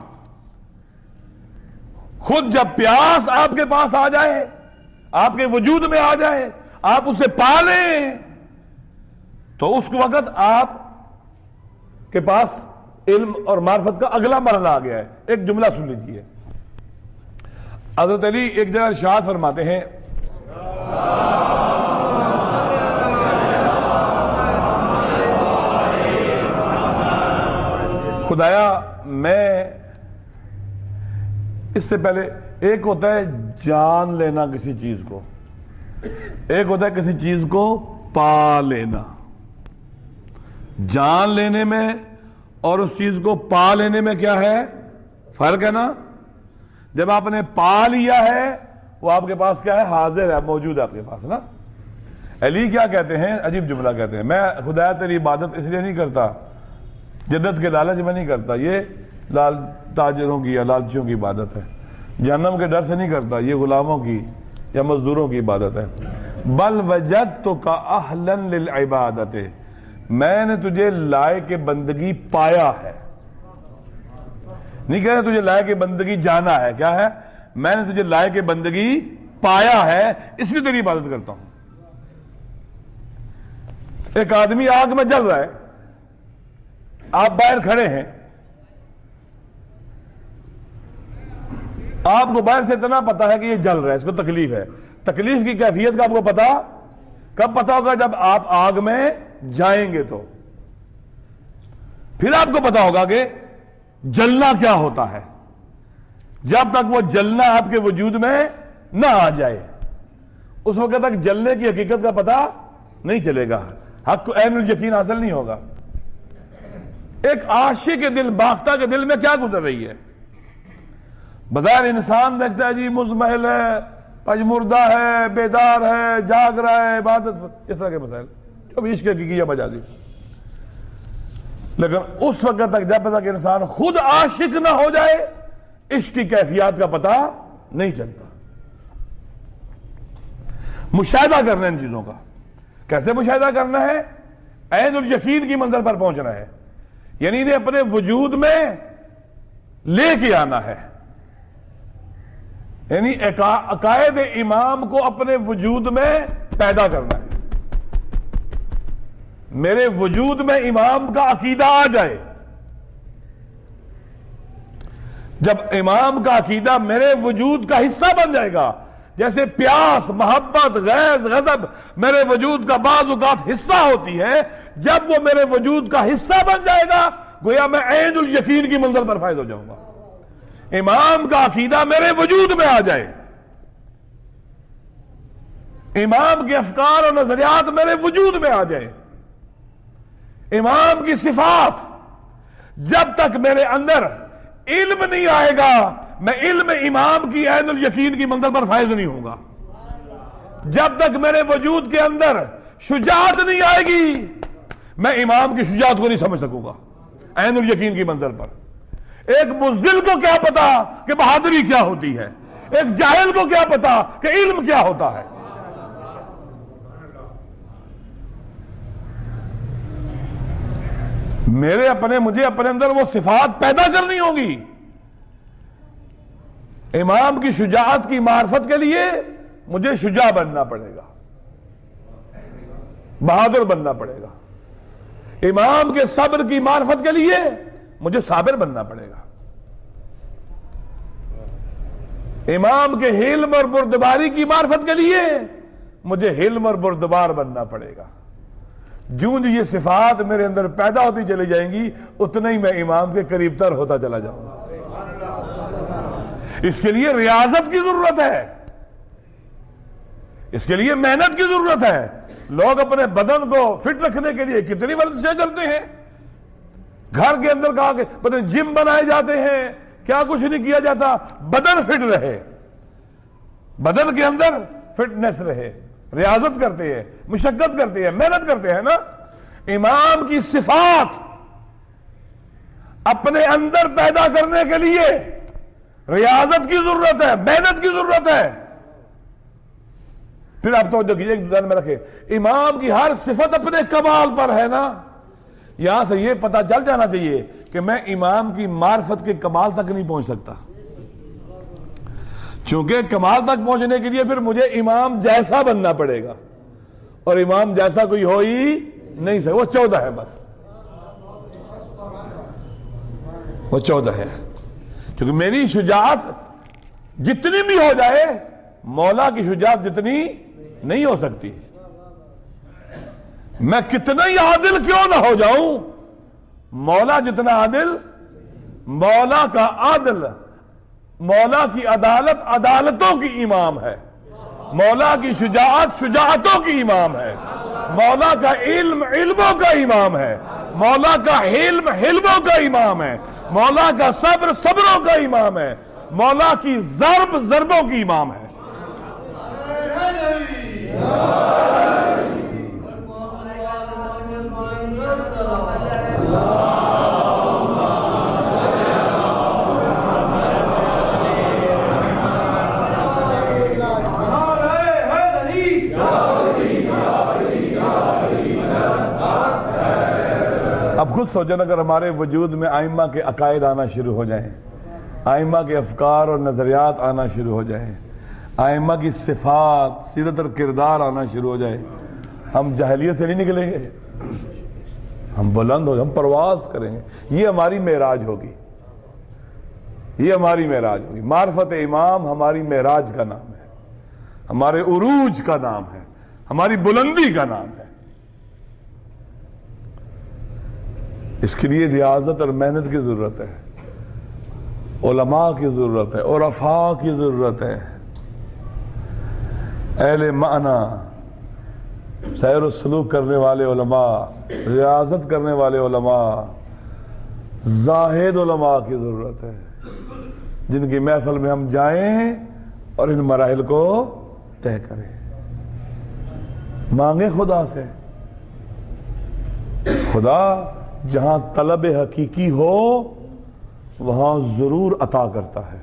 خود جب پیاس آپ کے پاس آ جائے، آپ کے وجود میں آ جائے، آپ اسے پا لیں، تو اس وقت آپ کے پاس علم اور معرفت کا اگلا مرحلہ آ گیا ہے. ایک جملہ سن لیجیے. حضرت علی ایک جگہ ارشاد فرماتے ہیں، خدایا میں اس سے پہلے، ایک ہوتا ہے جان لینا کسی چیز کو، ایک ہوتا ہے کسی چیز کو پا لینا. جان لینے میں اور اس چیز کو پا لینے میں کیا ہے؟ فرق ہے نا؟ جب آپ نے پا لیا ہے وہ آپ کے پاس کیا ہے؟ حاضر ہے، موجود ہے آپ کے پاس نا. علی کیا کہتے ہیں؟ عجیب جملہ کہتے ہیں، میں خدایا تیری عبادت اس لیے نہیں کرتا، جنت کے لالچ میں نہیں کرتا، یہ لال تاجروں کی یا لالچیوں کی عبادت ہے. جہنم کے ڈر سے نہیں کرتا، یہ غلاموں کی یا مزدوروں کی عبادت ہے. بل وجدتک اہلا للعبادت، میں نے تجھے لائق بندگی پایا ہے. نہیں کہہ رہے تجھے لائق بندگی جانا ہے، کیا ہے؟ میں نے تجھے لائق بندگی پایا ہے، اس لیے تیری عبادت کرتا ہوں. ایک آدمی آگ میں جل رہا ہے، آپ باہر کھڑے ہیں، آپ کو باہر سے اتنا پتا ہے کہ یہ جل رہا ہے، اس کو تکلیف ہے. تکلیف کی کیفیت کا آپ کو پتا کب پتا ہوگا؟ جب آپ آگ میں جائیں گے. تو پھر آپ کو پتا ہوگا کہ جلنا کیا ہوتا ہے. جب تک وہ جلنا آپ کے وجود میں نہ آ جائے اس وقت تک جلنے کی حقیقت کا پتہ نہیں چلے گا, حق کو عین الیقین حاصل نہیں ہوگا. ایک عاشق کے دل, باختہ کے دل میں کیا گزر رہی ہے؟ بظاہر انسان دیکھتا ہے جی مزمحل ہے, پجمردہ ہے, بیدار ہے, جاگ رہا ہے, عبادت, اس طرح کے مسائل جو بھی عشق کی یا مجازی. لیکن اس وقت تک جب تک انسان خود عاشق نہ ہو جائے عشق کی کیفیات کا پتہ نہیں چلتا. مشاہدہ کرنا ان چیزوں کا. کیسے مشاہدہ کرنا ہے؟ عین الیقین کی منزل پر پہنچنا ہے, یعنی انہیں اپنے وجود میں لے کے آنا ہے. یعنی عقائد امام کو اپنے وجود میں پیدا کرنا ہے. میرے وجود میں امام کا عقیدہ آ جائے. جب امام کا عقیدہ میرے وجود کا حصہ بن جائے گا, جیسے پیاس, محبت, غیظ, غضب میرے وجود کا بعض اوقات حصہ ہوتی ہے, جب وہ میرے وجود کا حصہ بن جائے گا گویا میں عین الیقین کی منزل پر فائز ہو جاؤں گا. امام کا عقیدہ میرے وجود میں آ جائے, امام کے افکار اور نظریات میرے وجود میں آ جائے, امام کی صفات, جب تک میرے اندر علم نہیں آئے گا میں علم امام کی عین الیقین کی منزل پر فائز نہیں ہوں گا. جب تک میرے وجود کے اندر شجاعت نہیں آئے گی میں امام کی شجاعت کو نہیں سمجھ سکوں گا عین الیقین کی منزل پر. ایک بزدل کو کیا پتا کہ بہادری کیا ہوتی ہے, ایک جاہل کو کیا پتا کہ علم کیا ہوتا ہے. مجھے اپنے اندر وہ صفات پیدا کرنی ہوگی. امام کی شجاعت کی معرفت کے لیے مجھے شجاع بننا پڑے گا, بہادر بننا پڑے گا. امام کے صبر کی معرفت کے لیے مجھے صابر بننا پڑے گا. امام کے حلم اور بردباری کی معرفت کے لیے مجھے حلم اور بردبار بننا پڑے گا. جو یہ صفات میرے اندر پیدا ہوتی چلی جائیں گی اتنا ہی میں امام کے قریب تر ہوتا چلا جاؤں گا. اس کے لیے ریاضت کی ضرورت ہے, اس کے لیے محنت کی ضرورت ہے. لوگ اپنے بدن کو فٹ رکھنے کے لیے کتنی ورزشیں کرتے ہیں, گھر کے اندر کہا کہ پتہ نہیں جم بنائے جاتے ہیں, کیا کچھ نہیں کیا جاتا, بدن فٹ رہے, بدن کے اندر فٹنس رہے. ریاضت کرتے ہیں, مشقت کرتے ہیں, محنت کرتے ہیں نا. امام کی صفات اپنے اندر پیدا کرنے کے لیے ریاضت کی ضرورت ہے, محنت کی ضرورت ہے. پھر آپ توجہ کیجئے, ایک ذہن میں رکھے, امام کی ہر صفت اپنے کمال پر ہے نا. یہاں سے یہ پتہ چل جانا چاہیے کہ میں امام کی معرفت کے کمال تک نہیں پہنچ سکتا, چونکہ کمال تک پہنچنے کے لیے پھر مجھے امام جیسا بننا پڑے گا, اور امام جیسا کوئی ہو ہی نہیں سکتا. وہ 14 ہے, بس وہ 14 ہے. کیونکہ میری شجاعت جتنی بھی ہو جائے مولا کی شجاعت جتنی نہیں ہو سکتی. میں کتنا ہی عادل کیوں نہ ہو جاؤں, مولا جتنا عادل, مولا کا عادل, مولا کی عدالت عدالتوں کی امام ہے, مولا کی شجاعت شجاعتوں کی امام ہے, مولا کا علم علموں کا امام ہے, مولا کا حلم حلموں کا امام ہے, مولا کا صبر صبروں کا امام ہے, مولا کی ضرب ضربوں کی امام ہے. اب خود سوچیں اگر ہمارے وجود میں ائمہ کے عقائد آنا شروع ہو جائیں, ائمہ کے افکار اور نظریات آنا شروع ہو جائیں, ائمہ کی صفات سیرت اور کردار آنا شروع ہو جائے, ہم جاہلیت سے نہیں نکلیں گے, ہم بلند ہو, ہم پرواز کریں گے. یہ ہماری معراج ہوگی, یہ ہماری معراج ہوگی. معرفت امام ہماری معراج کا نام ہے, ہمارے عروج کا نام ہے, ہماری بلندی کا نام ہے. اس کے لیے ریاضت اور محنت کی ضرورت ہے، علماء کی ضرورت ہے، عرفاء کی ضرورت ہے، اہل معنی، سیر و سلوک کرنے والے علماء، ریاضت کرنے والے علماء، زاہد علماء کی ضرورت ہے، جن کی محفل میں ہم جائیں اور ان مراحل کو طے کریں، مانگیں خدا سے۔ خدا جہاں طلب حقیقی ہو وہاں ضرور عطا کرتا ہے،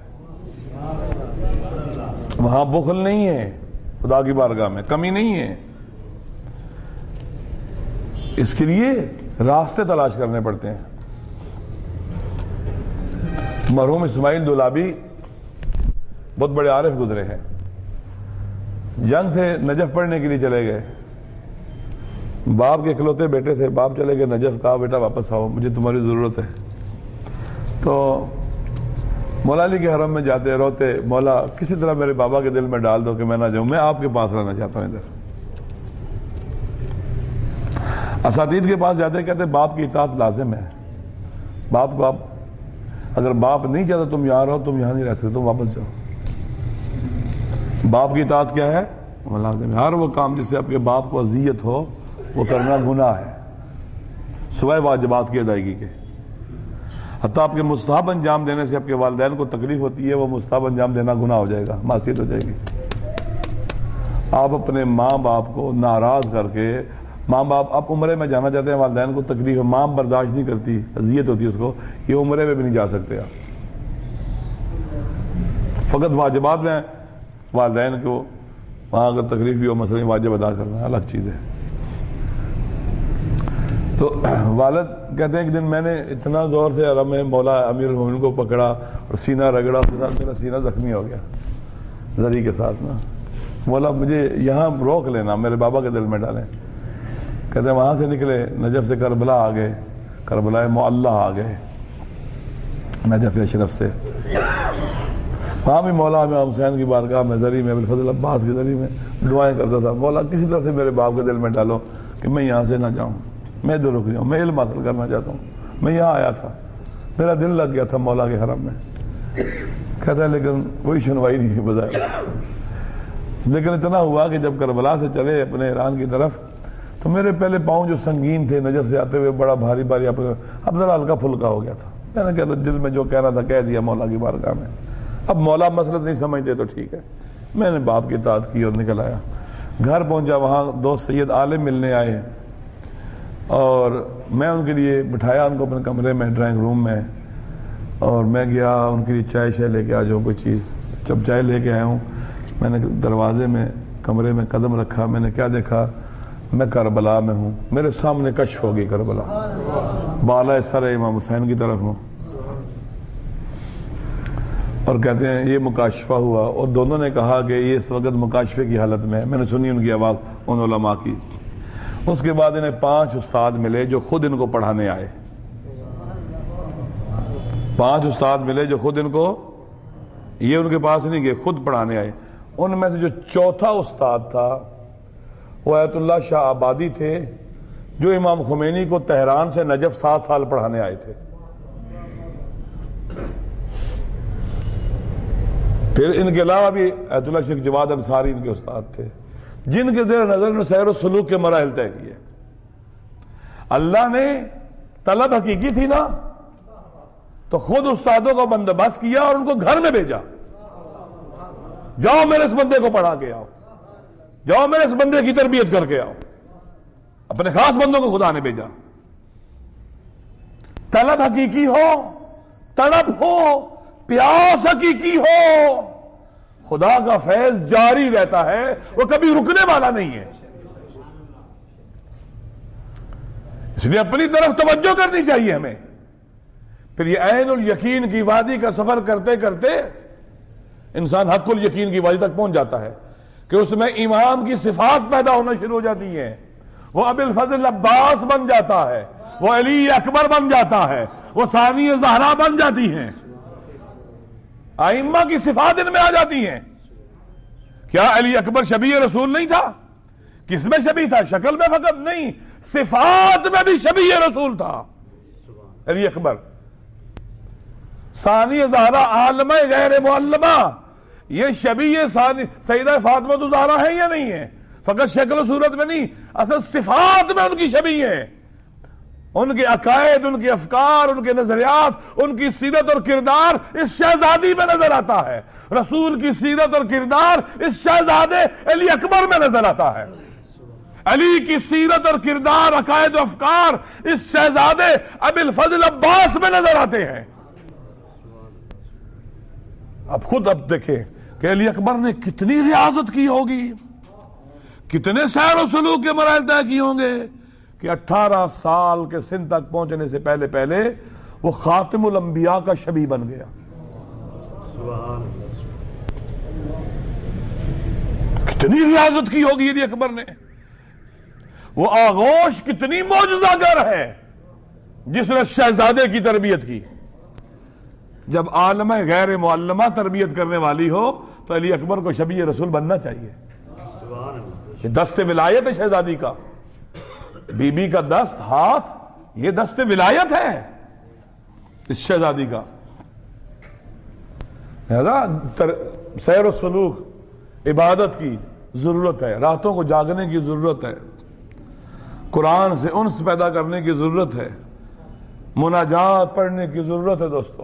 وہاں بخل نہیں ہے، خدا کی بارگاہ میں کمی نہیں ہے۔ اس کے لیے راستے تلاش کرنے پڑتے ہیں۔ مرحوم اسماعیل دولابی بہت بڑے عارف گزرے ہیں، جنگ تھے، نجف پڑھنے کے لیے چلے گئے، باپ کے اکلوتے بیٹے تھے، باپ چلے گئے نجف، کہا بیٹا واپس آؤ مجھے تمہاری ضرورت ہے۔ تو مولا علی کے حرم میں جاتے روتے، مولا کسی طرح میرے بابا کے دل میں ڈال دو کہ میں نہ جاؤں، میں آپ کے پاس رہنا چاہتا ہوں ادھر۔ اساتید کے پاس جاتے کہتے باپ کی اطاعت لازم ہے، باپ کو آپ اگر باپ نہیں چاہتا تم یہاں رہو، تم یہاں نہیں رہ سکتے، تم واپس جاؤ۔ باپ کی اطاعت کیا ہے؟ وہ لازم ہے، ہر وہ کام جس سے آپ کے باپ کو اذیت ہو وہ کرنا گناہ ہے، سوائے واجبات کی ادائیگی کے۔ حتیٰ آپ کے مستحب انجام دینے سے آپ کے والدین کو تکلیف ہوتی ہے، وہ مستحب انجام دینا گناہ ہو جائے گا، معصیت ہو جائے گی۔ آپ اپنے ماں باپ کو ناراض کر کے، ماں باپ آپ عمرے میں جانا چاہتے ہیں، والدین کو تکلیف ہے، ماں برداشت نہیں کرتی، اذیت ہوتی ہے اس کو، یہ عمرے میں بھی نہیں جا سکتے آپ۔ فقط واجبات میں والدین کو وہاں اگر تکلیف بھی ہو، مثلا واجب ادا کرنا الگ چیز ہے۔ تو والد کہتے ہیں ایک دن میں نے اتنا زور سے حرم میں مولا امیر المومنین کو پکڑا اور سینہ رگڑا، میرا سینہ زخمی ہو گیا زری کے ساتھ نا۔ مولا مجھے یہاں روک لینا، میرے بابا کے دل میں ڈالیں۔ کہتے ہیں وہاں سے نکلے، نجف سے کربلا آ گئے، کربلا معلّہ آ گئے نجف اشرف سے، وہاں بھی مولا امام حسین کی بارگاہ میں زری میں ابوالفضل عباس کی زری میں دعائیں کرتا تھا، مولا کسی طرح سے میرے باپ کے دل میں ڈالو کہ میں یہاں سے نہ جاؤں، میں ادھر رک جاؤں، میں علم حاصل کرنا چاہتا ہوں، میں یہاں آیا تھا، میرا دل لگ گیا تھا مولا کے حرم میں۔ کہتا ہے لیکن کوئی سنوائی نہیں ہے بظاہر، لیکن اتنا ہوا کہ جب کربلا سے چلے اپنے ایران کی طرف تو میرے پہلے پاؤں جو سنگین تھے نجف سے آتے ہوئے بڑا بھاری بھاری اب ذرا ہلکا پھلکا ہو گیا تھا۔ میں نے کہتا دل میں جو کہنا تھا کہہ دیا مولا کی بارگاہ میں، اب مولا مسئلہ نہیں سمجھتے تو ٹھیک ہے۔ میں نے باپ کی اطاعت کی اور نکل آیا، گھر پہنچا، وہاں دوست سید عالم ملنے آئے اور میں ان کے لیے بٹھایا ان کو اپنے کمرے میں ڈرائنگ روم میں، اور میں گیا ان کے لیے چائے شائے لے کے آ جاؤ کوئی چیز۔ جب چائے لے کے آیا ہوں میں نے دروازے میں کمرے میں قدم رکھا، میں نے کیا دیکھا، میں کربلا میں ہوں، میرے سامنے کشف ہوگی کربلا، بالائے سر امام حسین کی طرف ہوں، اور کہتے ہیں یہ مکاشفہ ہوا، اور دونوں نے کہا کہ یہ اس وقت مکاشفے کی حالت میں ہے۔ میں نے سنی ان کی آواز ان علماء کی۔ اس کے بعد انہیں 5 استاد ملے جو خود ان کو پڑھانے آئے، 5 استاد ملے جو خود ان کو، یہ ان کے پاس نہیں گئے، خود پڑھانے آئے۔ ان میں سے جو چوتھا استاد تھا وہ آیت اللہ شاہ آبادی تھے، جو امام خمینی کو تہران سے نجف 7 سال پڑھانے آئے تھے۔ پھر ان کے علاوہ بھی آیت اللہ شیخ جواد انصاری ان کے استاد تھے، جن کے زیر نظر نے سیر و سلوک کے مراحل طے کیے۔ اللہ نے طلب حقیقی تھی نا تو خود استادوں کو بندوبست کیا اور ان کو گھر میں بھیجا، جاؤ میرے اس بندے کو پڑھا کے آؤ، جاؤ میرے اس بندے کی تربیت کر کے آؤ۔ اپنے خاص بندوں کو خدا نے بھیجا۔ طلب حقیقی ہو، تڑپ ہو، پیاس حقیقی ہو، خدا کا فیض جاری رہتا ہے، وہ کبھی رکنے والا نہیں ہے۔ اس لیے اپنی طرف توجہ کرنی چاہیے ہمیں۔ پھر یہ عین الیقین کی وادی کا سفر کرتے کرتے انسان حق الیقین کی وادی تک پہنچ جاتا ہے کہ اس میں امام کی صفات پیدا ہونا شروع ہو جاتی ہیں، وہ ابو الفضل عباس بن جاتا ہے، وہ علی اکبر بن جاتا ہے، وہ ثانی زہرا بن جاتی ہیں، ائمہ کی صفات ان میں آ جاتی ہیں۔ کیا علی اکبر شبیہ رسول نہیں تھا؟ کس میں شبیہ تھا؟ شکل میں فقط نہیں، صفات میں بھی شبیہ رسول تھا۔ علی اکبر. ثانی زہرا عالمہ غیر معلمہ، یہ شبیہ سیدہ فاطمہ زہرا ہے یا نہیں ہے؟ فقط شکل و صورت میں نہیں، اصل صفات میں ان کی شبیہ ہے. ان کے عقائد، ان کے افکار، ان کے نظریات، ان کی سیرت اور کردار اس شہزادی میں نظر آتا ہے. رسول کی سیرت اور کردار اس شہزادے علی اکبر میں نظر آتا ہے. علی کی سیرت اور کردار، عقائد و افکار اس شہزادے ابی الفضل عباس میں نظر آتے ہیں. اب خود اب دیکھیں کہ علی اکبر نے کتنی ریاضت کی ہوگی، کتنے سیر و سلوک کے مراحل طے کیے ہوں گے کہ 18 سال کے سن تک پہنچنے سے پہلے پہلے وہ خاتم الانبیاء کا شبیہ بن گیا. کتنی ریاضت کی ہوگی علی اکبر نے. وہ آغوش کتنی معجزہ گر ہے جس نے شہزادے کی تربیت کی. جب عالمہ غیر معلمہ تربیت کرنے والی ہو تو علی اکبر کو شبیہ رسول بننا چاہیے. یہ دست ولایت ہے شہزادی کا، بی بی کا دست ہاتھ، یہ دست ولایت ہے اس شہزادی کا. لہذا سیر و سلوک، عبادت کی ضرورت ہے، راتوں کو جاگنے کی ضرورت ہے، قرآن سے انس پیدا کرنے کی ضرورت ہے، مناجات پڑھنے کی ضرورت ہے. دوستو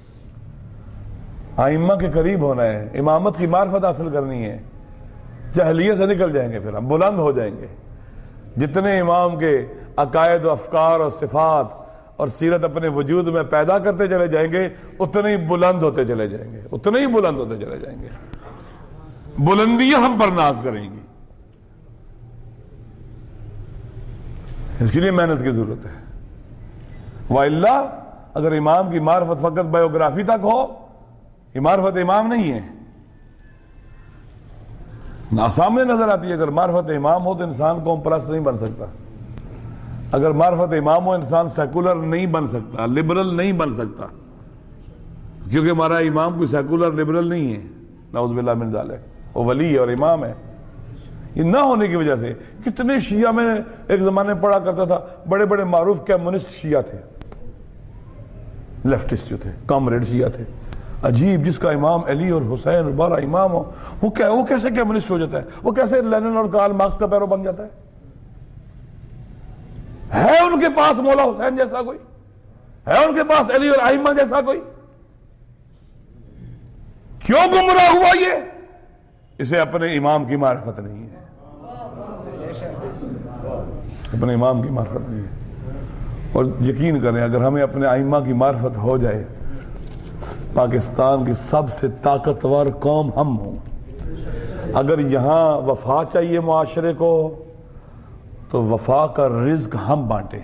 ائمہ کے قریب ہونا ہے، امامت کی معرفت حاصل کرنی ہے. جہلیت سے نکل جائیں گے، پھر ہم بلند ہو جائیں گے. جتنے امام کے عقائد و افکار اور صفات اور سیرت اپنے وجود میں پیدا کرتے چلے جائیں گے اتنے ہی بلند ہوتے چلے جائیں گے، اتنے ہی بلند ہوتے چلے جائیں گے. بلندیاں ہم پر ناز کریں گی. اس کے لیے محنت کی ضرورت ہے. وَإِلَّا اگر امام کی معرفت فقط بایوگرافی تک ہو، یہ معرفت امام نہیں ہے. سامنے نظر آتی ہے. اگر معرفت امام ہو تو انسان قوم پرست نہیں بن سکتا. اگر معرفت امام ہو انسان سیکولر نہیں بن سکتا، لبرل نہیں بن سکتا، کیونکہ ہمارا امام کوئی سیکولر لبرل نہیں ہے. نعوذ باللہ من ذالک، وہ ولی ہے اور امام ہے. یہ نہ ہونے کی وجہ سے کتنے شیعہ، میں ایک زمانے میں پڑھا کرتا تھا، بڑے بڑے معروف کمیونسٹ شیعہ تھے، لیفٹسٹ جو تھے، کامریڈ شیعہ تھے. عجیب، جس کا امام علی اور حسین اور 12 امام ہو، وہ کیسے کمیونسٹ ہو جاتا ہے؟ وہ کیسے لینن اور کارل مارکس کا پیرو بن جاتا ہے؟ ہے ان کے پاس مولا حسین جیسا کوئی؟ ہے ان کے پاس علی اور ائمہ جیسا کوئی؟ کیوں گمراہ ہوا یہ؟ اسے اپنے امام کی معرفت نہیں ہے، اپنے امام کی معرفت نہیں ہے. اور یقین کریں اگر ہمیں اپنے ائمہ کی معرفت ہو جائے، پاکستان کی سب سے طاقتور قوم ہم ہوں. اگر یہاں وفا چاہیے معاشرے کو تو وفا کا رزق ہم بانٹیں،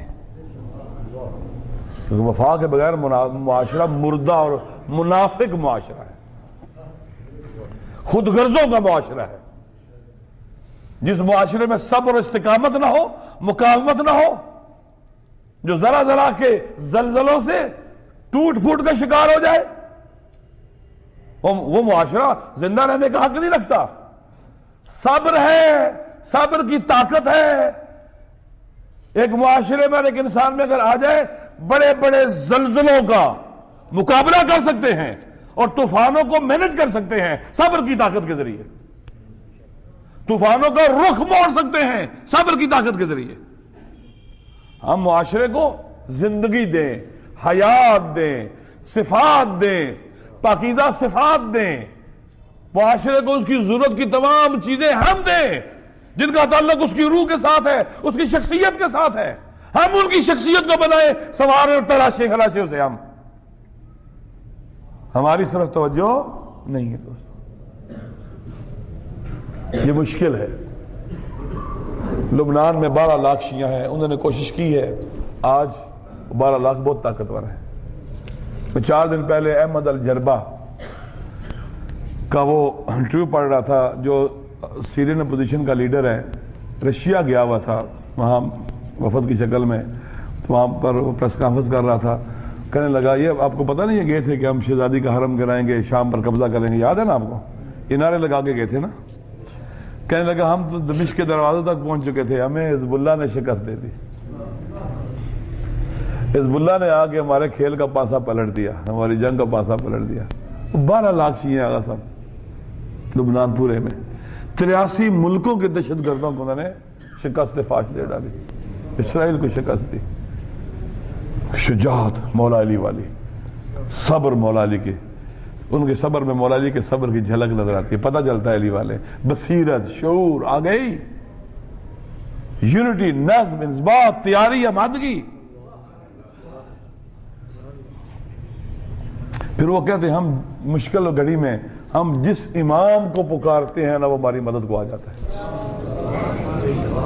کیونکہ وفا کے بغیر معاشرہ مردہ اور منافق معاشرہ ہے، خود غرضوں کا معاشرہ ہے. جس معاشرے میں صبر اور استقامت نہ ہو، مقاومت نہ ہو، جو ذرا ذرا کے زلزلوں سے ٹوٹ پھوٹ کا شکار ہو جائے، وہ معاشرہ زندہ رہنے کا حق نہیں رکھتا. صبر ہے، صبر کی طاقت ہے. ایک معاشرے میں ایک انسان میں اگر آ جائے، بڑے بڑے زلزلوں کا مقابلہ کر سکتے ہیں اور طوفانوں کو مینج کر سکتے ہیں صبر کی طاقت کے ذریعے. طوفانوں کا رخ موڑ سکتے ہیں صبر کی طاقت کے ذریعے. ہم معاشرے کو زندگی دیں، حیات دیں، صفات دیں، پاکیزہ صفات دیں. معاشرے کو اس کی ضرورت کی تمام چیزیں ہم دیں جن کا تعلق اس کی روح کے ساتھ ہے، اس کی شخصیت کے ساتھ ہے. ہم ان کی شخصیت کو بنائیں، سنواریں اور تراشیں خلاشیں اسے. ہماری طرف توجہ نہیں ہے دوستو. یہ مشکل ہے. لبنان میں 12 لاکھ شیعہ ہیں، انہوں نے کوشش کی ہے. آج 12 لاکھ بہت طاقتور ہیں. میں 4 دن پہلے احمد الجربہ کا وہ انٹرویو پڑھ رہا تھا، جو سیرین اپوزیشن کا لیڈر ہے. رشیا گیا ہوا تھا وہاں وفد کی شکل میں، تو وہاں پر وہ پریس کانفرنس کر رہا تھا. کہنے لگا یہ آپ کو پتہ نہیں ہے گئے تھے کہ ہم شہزادی کا حرم گرائیں گے، شام پر قبضہ کریں گے، یاد ہے نا آپ کو؟ یہ نعرے لگا کے گئے تھے نا. کہنے لگا ہم تو دمشق کے دروازوں تک پہنچ چکے تھے، ہمیں حزب اللہ نے شکست دے دی. حزب اللہ نے آ کے ہمارے کھیل کا پاسا پلٹ دیا، ہماری جنگ کا پاسا پلٹ دیا۔ 12 لاکھ شیعہ آگا صاحب لبنان پورے میں، 83 ملکوں کے دہشت گردوں کو انہوں نے شکست فاش دے ڈالی، اسرائیل کو شکست دی۔ شجاعت مولا علی والی، صبر مولا علی کی، ان کے صبر میں مولا علی کے صبر کی جھلک نظر آتی ہے، پتہ چلتا ہے علی والے، بصیرت، شعور آ گئی، یونٹی، نظم، انضباط، تیاری، آمادگی۔ پھر وہ کہتے ہیں ہم مشکل گھڑی میں ہم جس امام کو پکارتے ہیں نا وہ ہماری مدد کو آ جاتا ہے،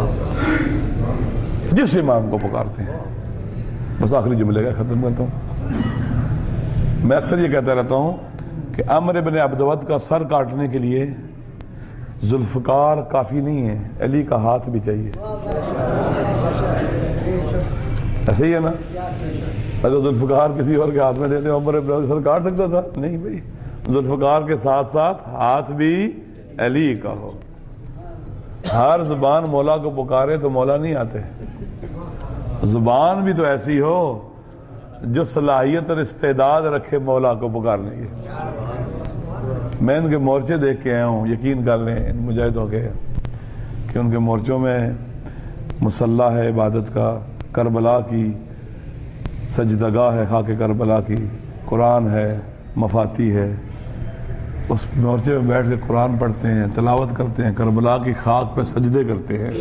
جس امام کو پکارتے ہیں۔ بس آخری جملے کا ختم کرتا ہوں۔ میں اکثر یہ کہتا رہتا ہوں کہ عمرو بن عبدود کا سر کاٹنے کے لیے ذوالفقار کافی نہیں ہے، علی کا ہاتھ بھی چاہیے۔ ایسے ہی ہے نا، اگر ذوالفقار کسی اور کے ہاتھ میں دیتے عمر بن عبدود سر کاٹ سکتا تھا؟ نہیں بھائی، ذوالفقار کے ساتھ ساتھ ہاتھ بھی علی کا ہو۔ ہر زبان مولا کو پکارے تو مولا نہیں آتے، زبان بھی تو ایسی ہو جو صلاحیت اور استعداد رکھے مولا کو پکارنے کی۔ میں ان کے مورچے دیکھ کے آیا ہوں، یقین کر لیں ان مجاہدوں کے کہ ان کے مورچوں میں مصلی ہے عبادت کا، کربلا کی سجدگاہ ہے، خاک کربلا کی، قرآن ہے، مفاتی ہے۔ اس مورچے میں بیٹھ کے قرآن پڑھتے ہیں، تلاوت کرتے ہیں، کربلا کی خاک پہ سجدے کرتے ہیں۔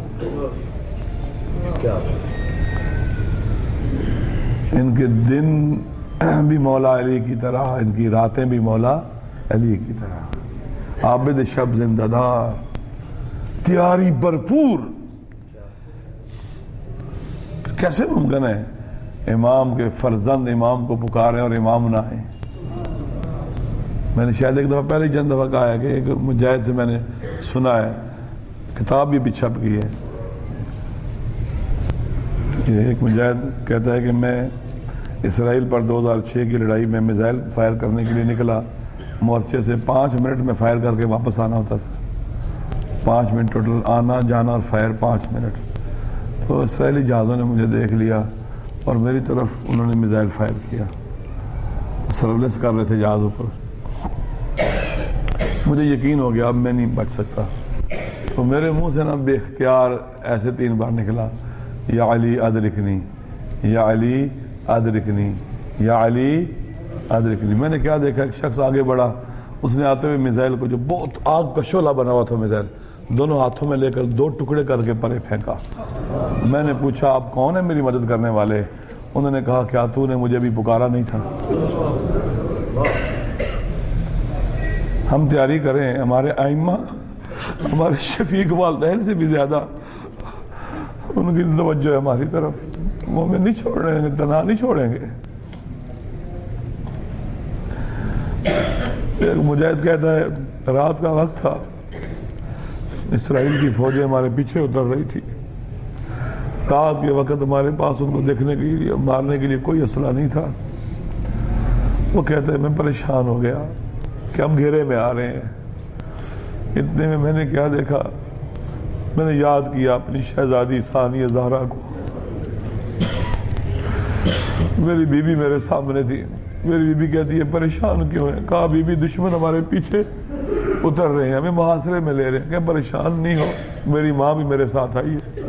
ان کے دن بھی مولا علی کی طرح، ان کی راتیں بھی مولا علی کی طرح، عابد شب زندہ دار، تیاری بھرپور۔ کیسے ممکن ہے امام کے فرزند امام کو پکارے اور امام نہ آئے؟ میں نے شاید ایک دفعہ پہلے ہی چند دفعہ کہا ہے کہ ایک مجاہد سے میں نے سنا ہے، کتاب بھی چھپ گئی ہے، کہ ایک مجاہد کہتا ہے کہ میں اسرائیل پر 2006 کی لڑائی میں میزائل فائر کرنے کے لیے نکلا، مورچے سے 5 منٹ میں فائر کر کے واپس آنا ہوتا تھا، 5 منٹ ٹوٹل، آنا جانا اور فائر 5 منٹ۔ تو اسرائیلی جہازوں نے مجھے دیکھ لیا اور میری طرف انہوں نے میزائل فائر کیا، تو سروس کر رہے تھے جہازوں پر۔ مجھے یقین ہو گیا اب میں نہیں بچ سکتا، تو میرے منہ سے نا بے اختیار ایسے 3 بار نکلا، یا علی ادرکنی، یا علی ادرکنی، یا علی ادرکنی۔ میں نے کیا دیکھا، ایک شخص آگے بڑھا، اس نے آتے ہوئے میزائل کو، جو بہت آگ کا شعلہ بنا ہوا تھا میزائل، دونوں ہاتھوں میں لے کر 2 ٹکڑے کر کے پرے پھینکا۔ میں نے پوچھا آپ کون ہیں میری مدد کرنے والے؟ انہوں نے کہا کیا تو نے مجھے بھی پکارا نہیں تھا؟ ہم تیاری کریں، ہمارے ائمہ، ہمارے شفیق والدین سے بھی زیادہ ان کی توجہ ہے ہماری طرف، وہ ہمیں نہیں چھوڑیں گے، تنہا نہیں چھوڑیں گے۔ ایک مجاہد کہتا ہے رات کا وقت تھا، اسرائیل کی فوجیں ہمارے پیچھے اتر رہی تھی، رات کے وقت ہمارے پاس ان کو دیکھنے کے لیے، مارنے کے لیے کوئی اسلحہ نہیں تھا۔ وہ کہتا ہے میں پریشان ہو گیا کہ ہم گھیرے میں آ رہے ہیں، اتنے میں میں نے کیا دیکھا، میں نے یاد کیا اپنی شہزادی ثانیہ زہرا کو، میری بیوی میرے سامنے تھی، میری بیوی کہتی ہے پریشان کیوں ہے؟ کہا بیوی دشمن ہمارے پیچھے اتر رہے ہیں، ہمیں محاصرے میں لے رہے ہیں۔ کہ پریشان نہیں ہو، میری ماں بھی میرے ساتھ آئی ہے،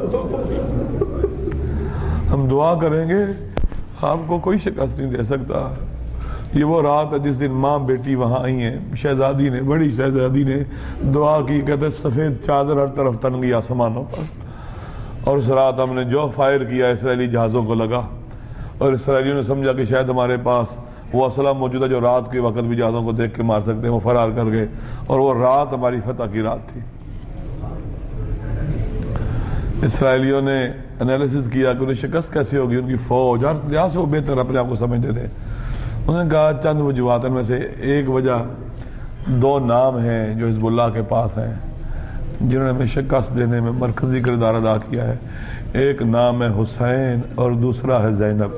ہم دعا کریں گے، آپ کو کوئی شکست نہیں دے سکتا۔ یہ وہ رات ہے جس دن ماں بیٹی وہاں آئی ہیں، شہزادی نے، بڑی شہزادی نے دعا کی، کہتے سفید چادر ہر طرف تن گئی آسمانوں پر، اور اس رات ہم نے جو فائر کیا اسرائیلی جہازوں کو لگا، اور اسرائیلیوں نے سمجھا کہ شاید ہمارے پاس وہ اسلحہ موجود ہے جو رات کے وقت بھی جہازوں کو دیکھ کے مار سکتے ہیں، وہ فرار کر گئے، اور وہ رات ہماری فتح کی رات تھی۔ اسرائیلیوں نے انالیسس کیا کہ انہیں شکست کیسے ہوگی، ان کی فوج ہر لحاظ سے وہ بہتر اپنے آپ کو سمجھتے تھے۔ انہوں نے کہا چند وجوہات میں سے ایک وجہ 2 نام ہیں جو حزب اللہ کے پاس ہیں جنہوں نے ہمیں شکست دینے میں مرکزی کردار ادا کیا ہے، ایک نام ہے حسین اور دوسرا ہے زینب۔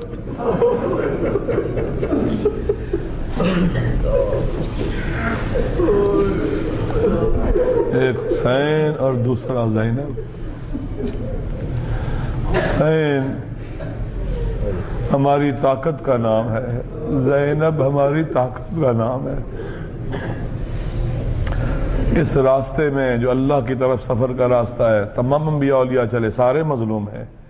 ایک حسین اور دوسرا زینب۔ حسین ہماری طاقت کا نام ہے، زینب ہماری طاقت کا نام ہے۔ اس راستے میں جو اللہ کی طرف سفر کا راستہ ہے، تمام انبیاء اولیاء چلے، سارے مظلوم ہیں۔